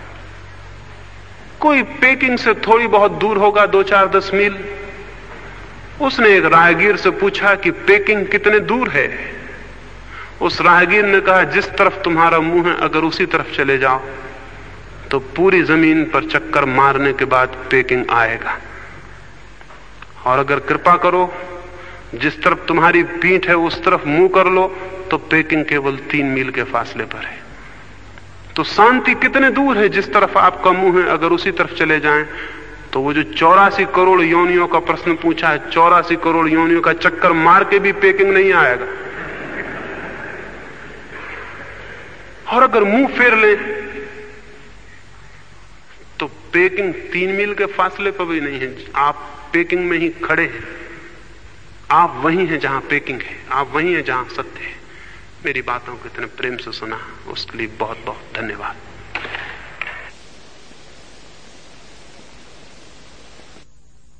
कोई पेकिंग से थोड़ी बहुत दूर होगा, 2-4-10 मील। उसने एक राहगीर से पूछा कि पेकिंग कितने दूर है। उस राहगीर ने कहा, जिस तरफ तुम्हारा मुंह है अगर उसी तरफ चले जाओ तो पूरी जमीन पर चक्कर मारने के बाद पेकिंग आएगा। और अगर कृपा करो जिस तरफ तुम्हारी पीठ है उस तरफ मुंह कर लो तो पेकिंग केवल 3 मील के फासले पर है। तो शांति कितने दूर है? जिस तरफ आपका मुंह है अगर उसी तरफ चले जाएं तो वो जो 84 करोड़ योनियों का प्रश्न पूछा है, 84 करोड़ योनियों का चक्कर मार के भी पेकिंग नहीं आएगा। और अगर मुंह फेर लें तो पेकिंग 3 मील के फासले पर भी नहीं है। आप पेकिंग में ही खड़े हैं। आप वहीं हैं जहां पेकिंग है, आप वहीं हैं जहां सत्य है। मेरी बातों को इतने प्रेम से सुना उसके लिए बहुत बहुत धन्यवाद।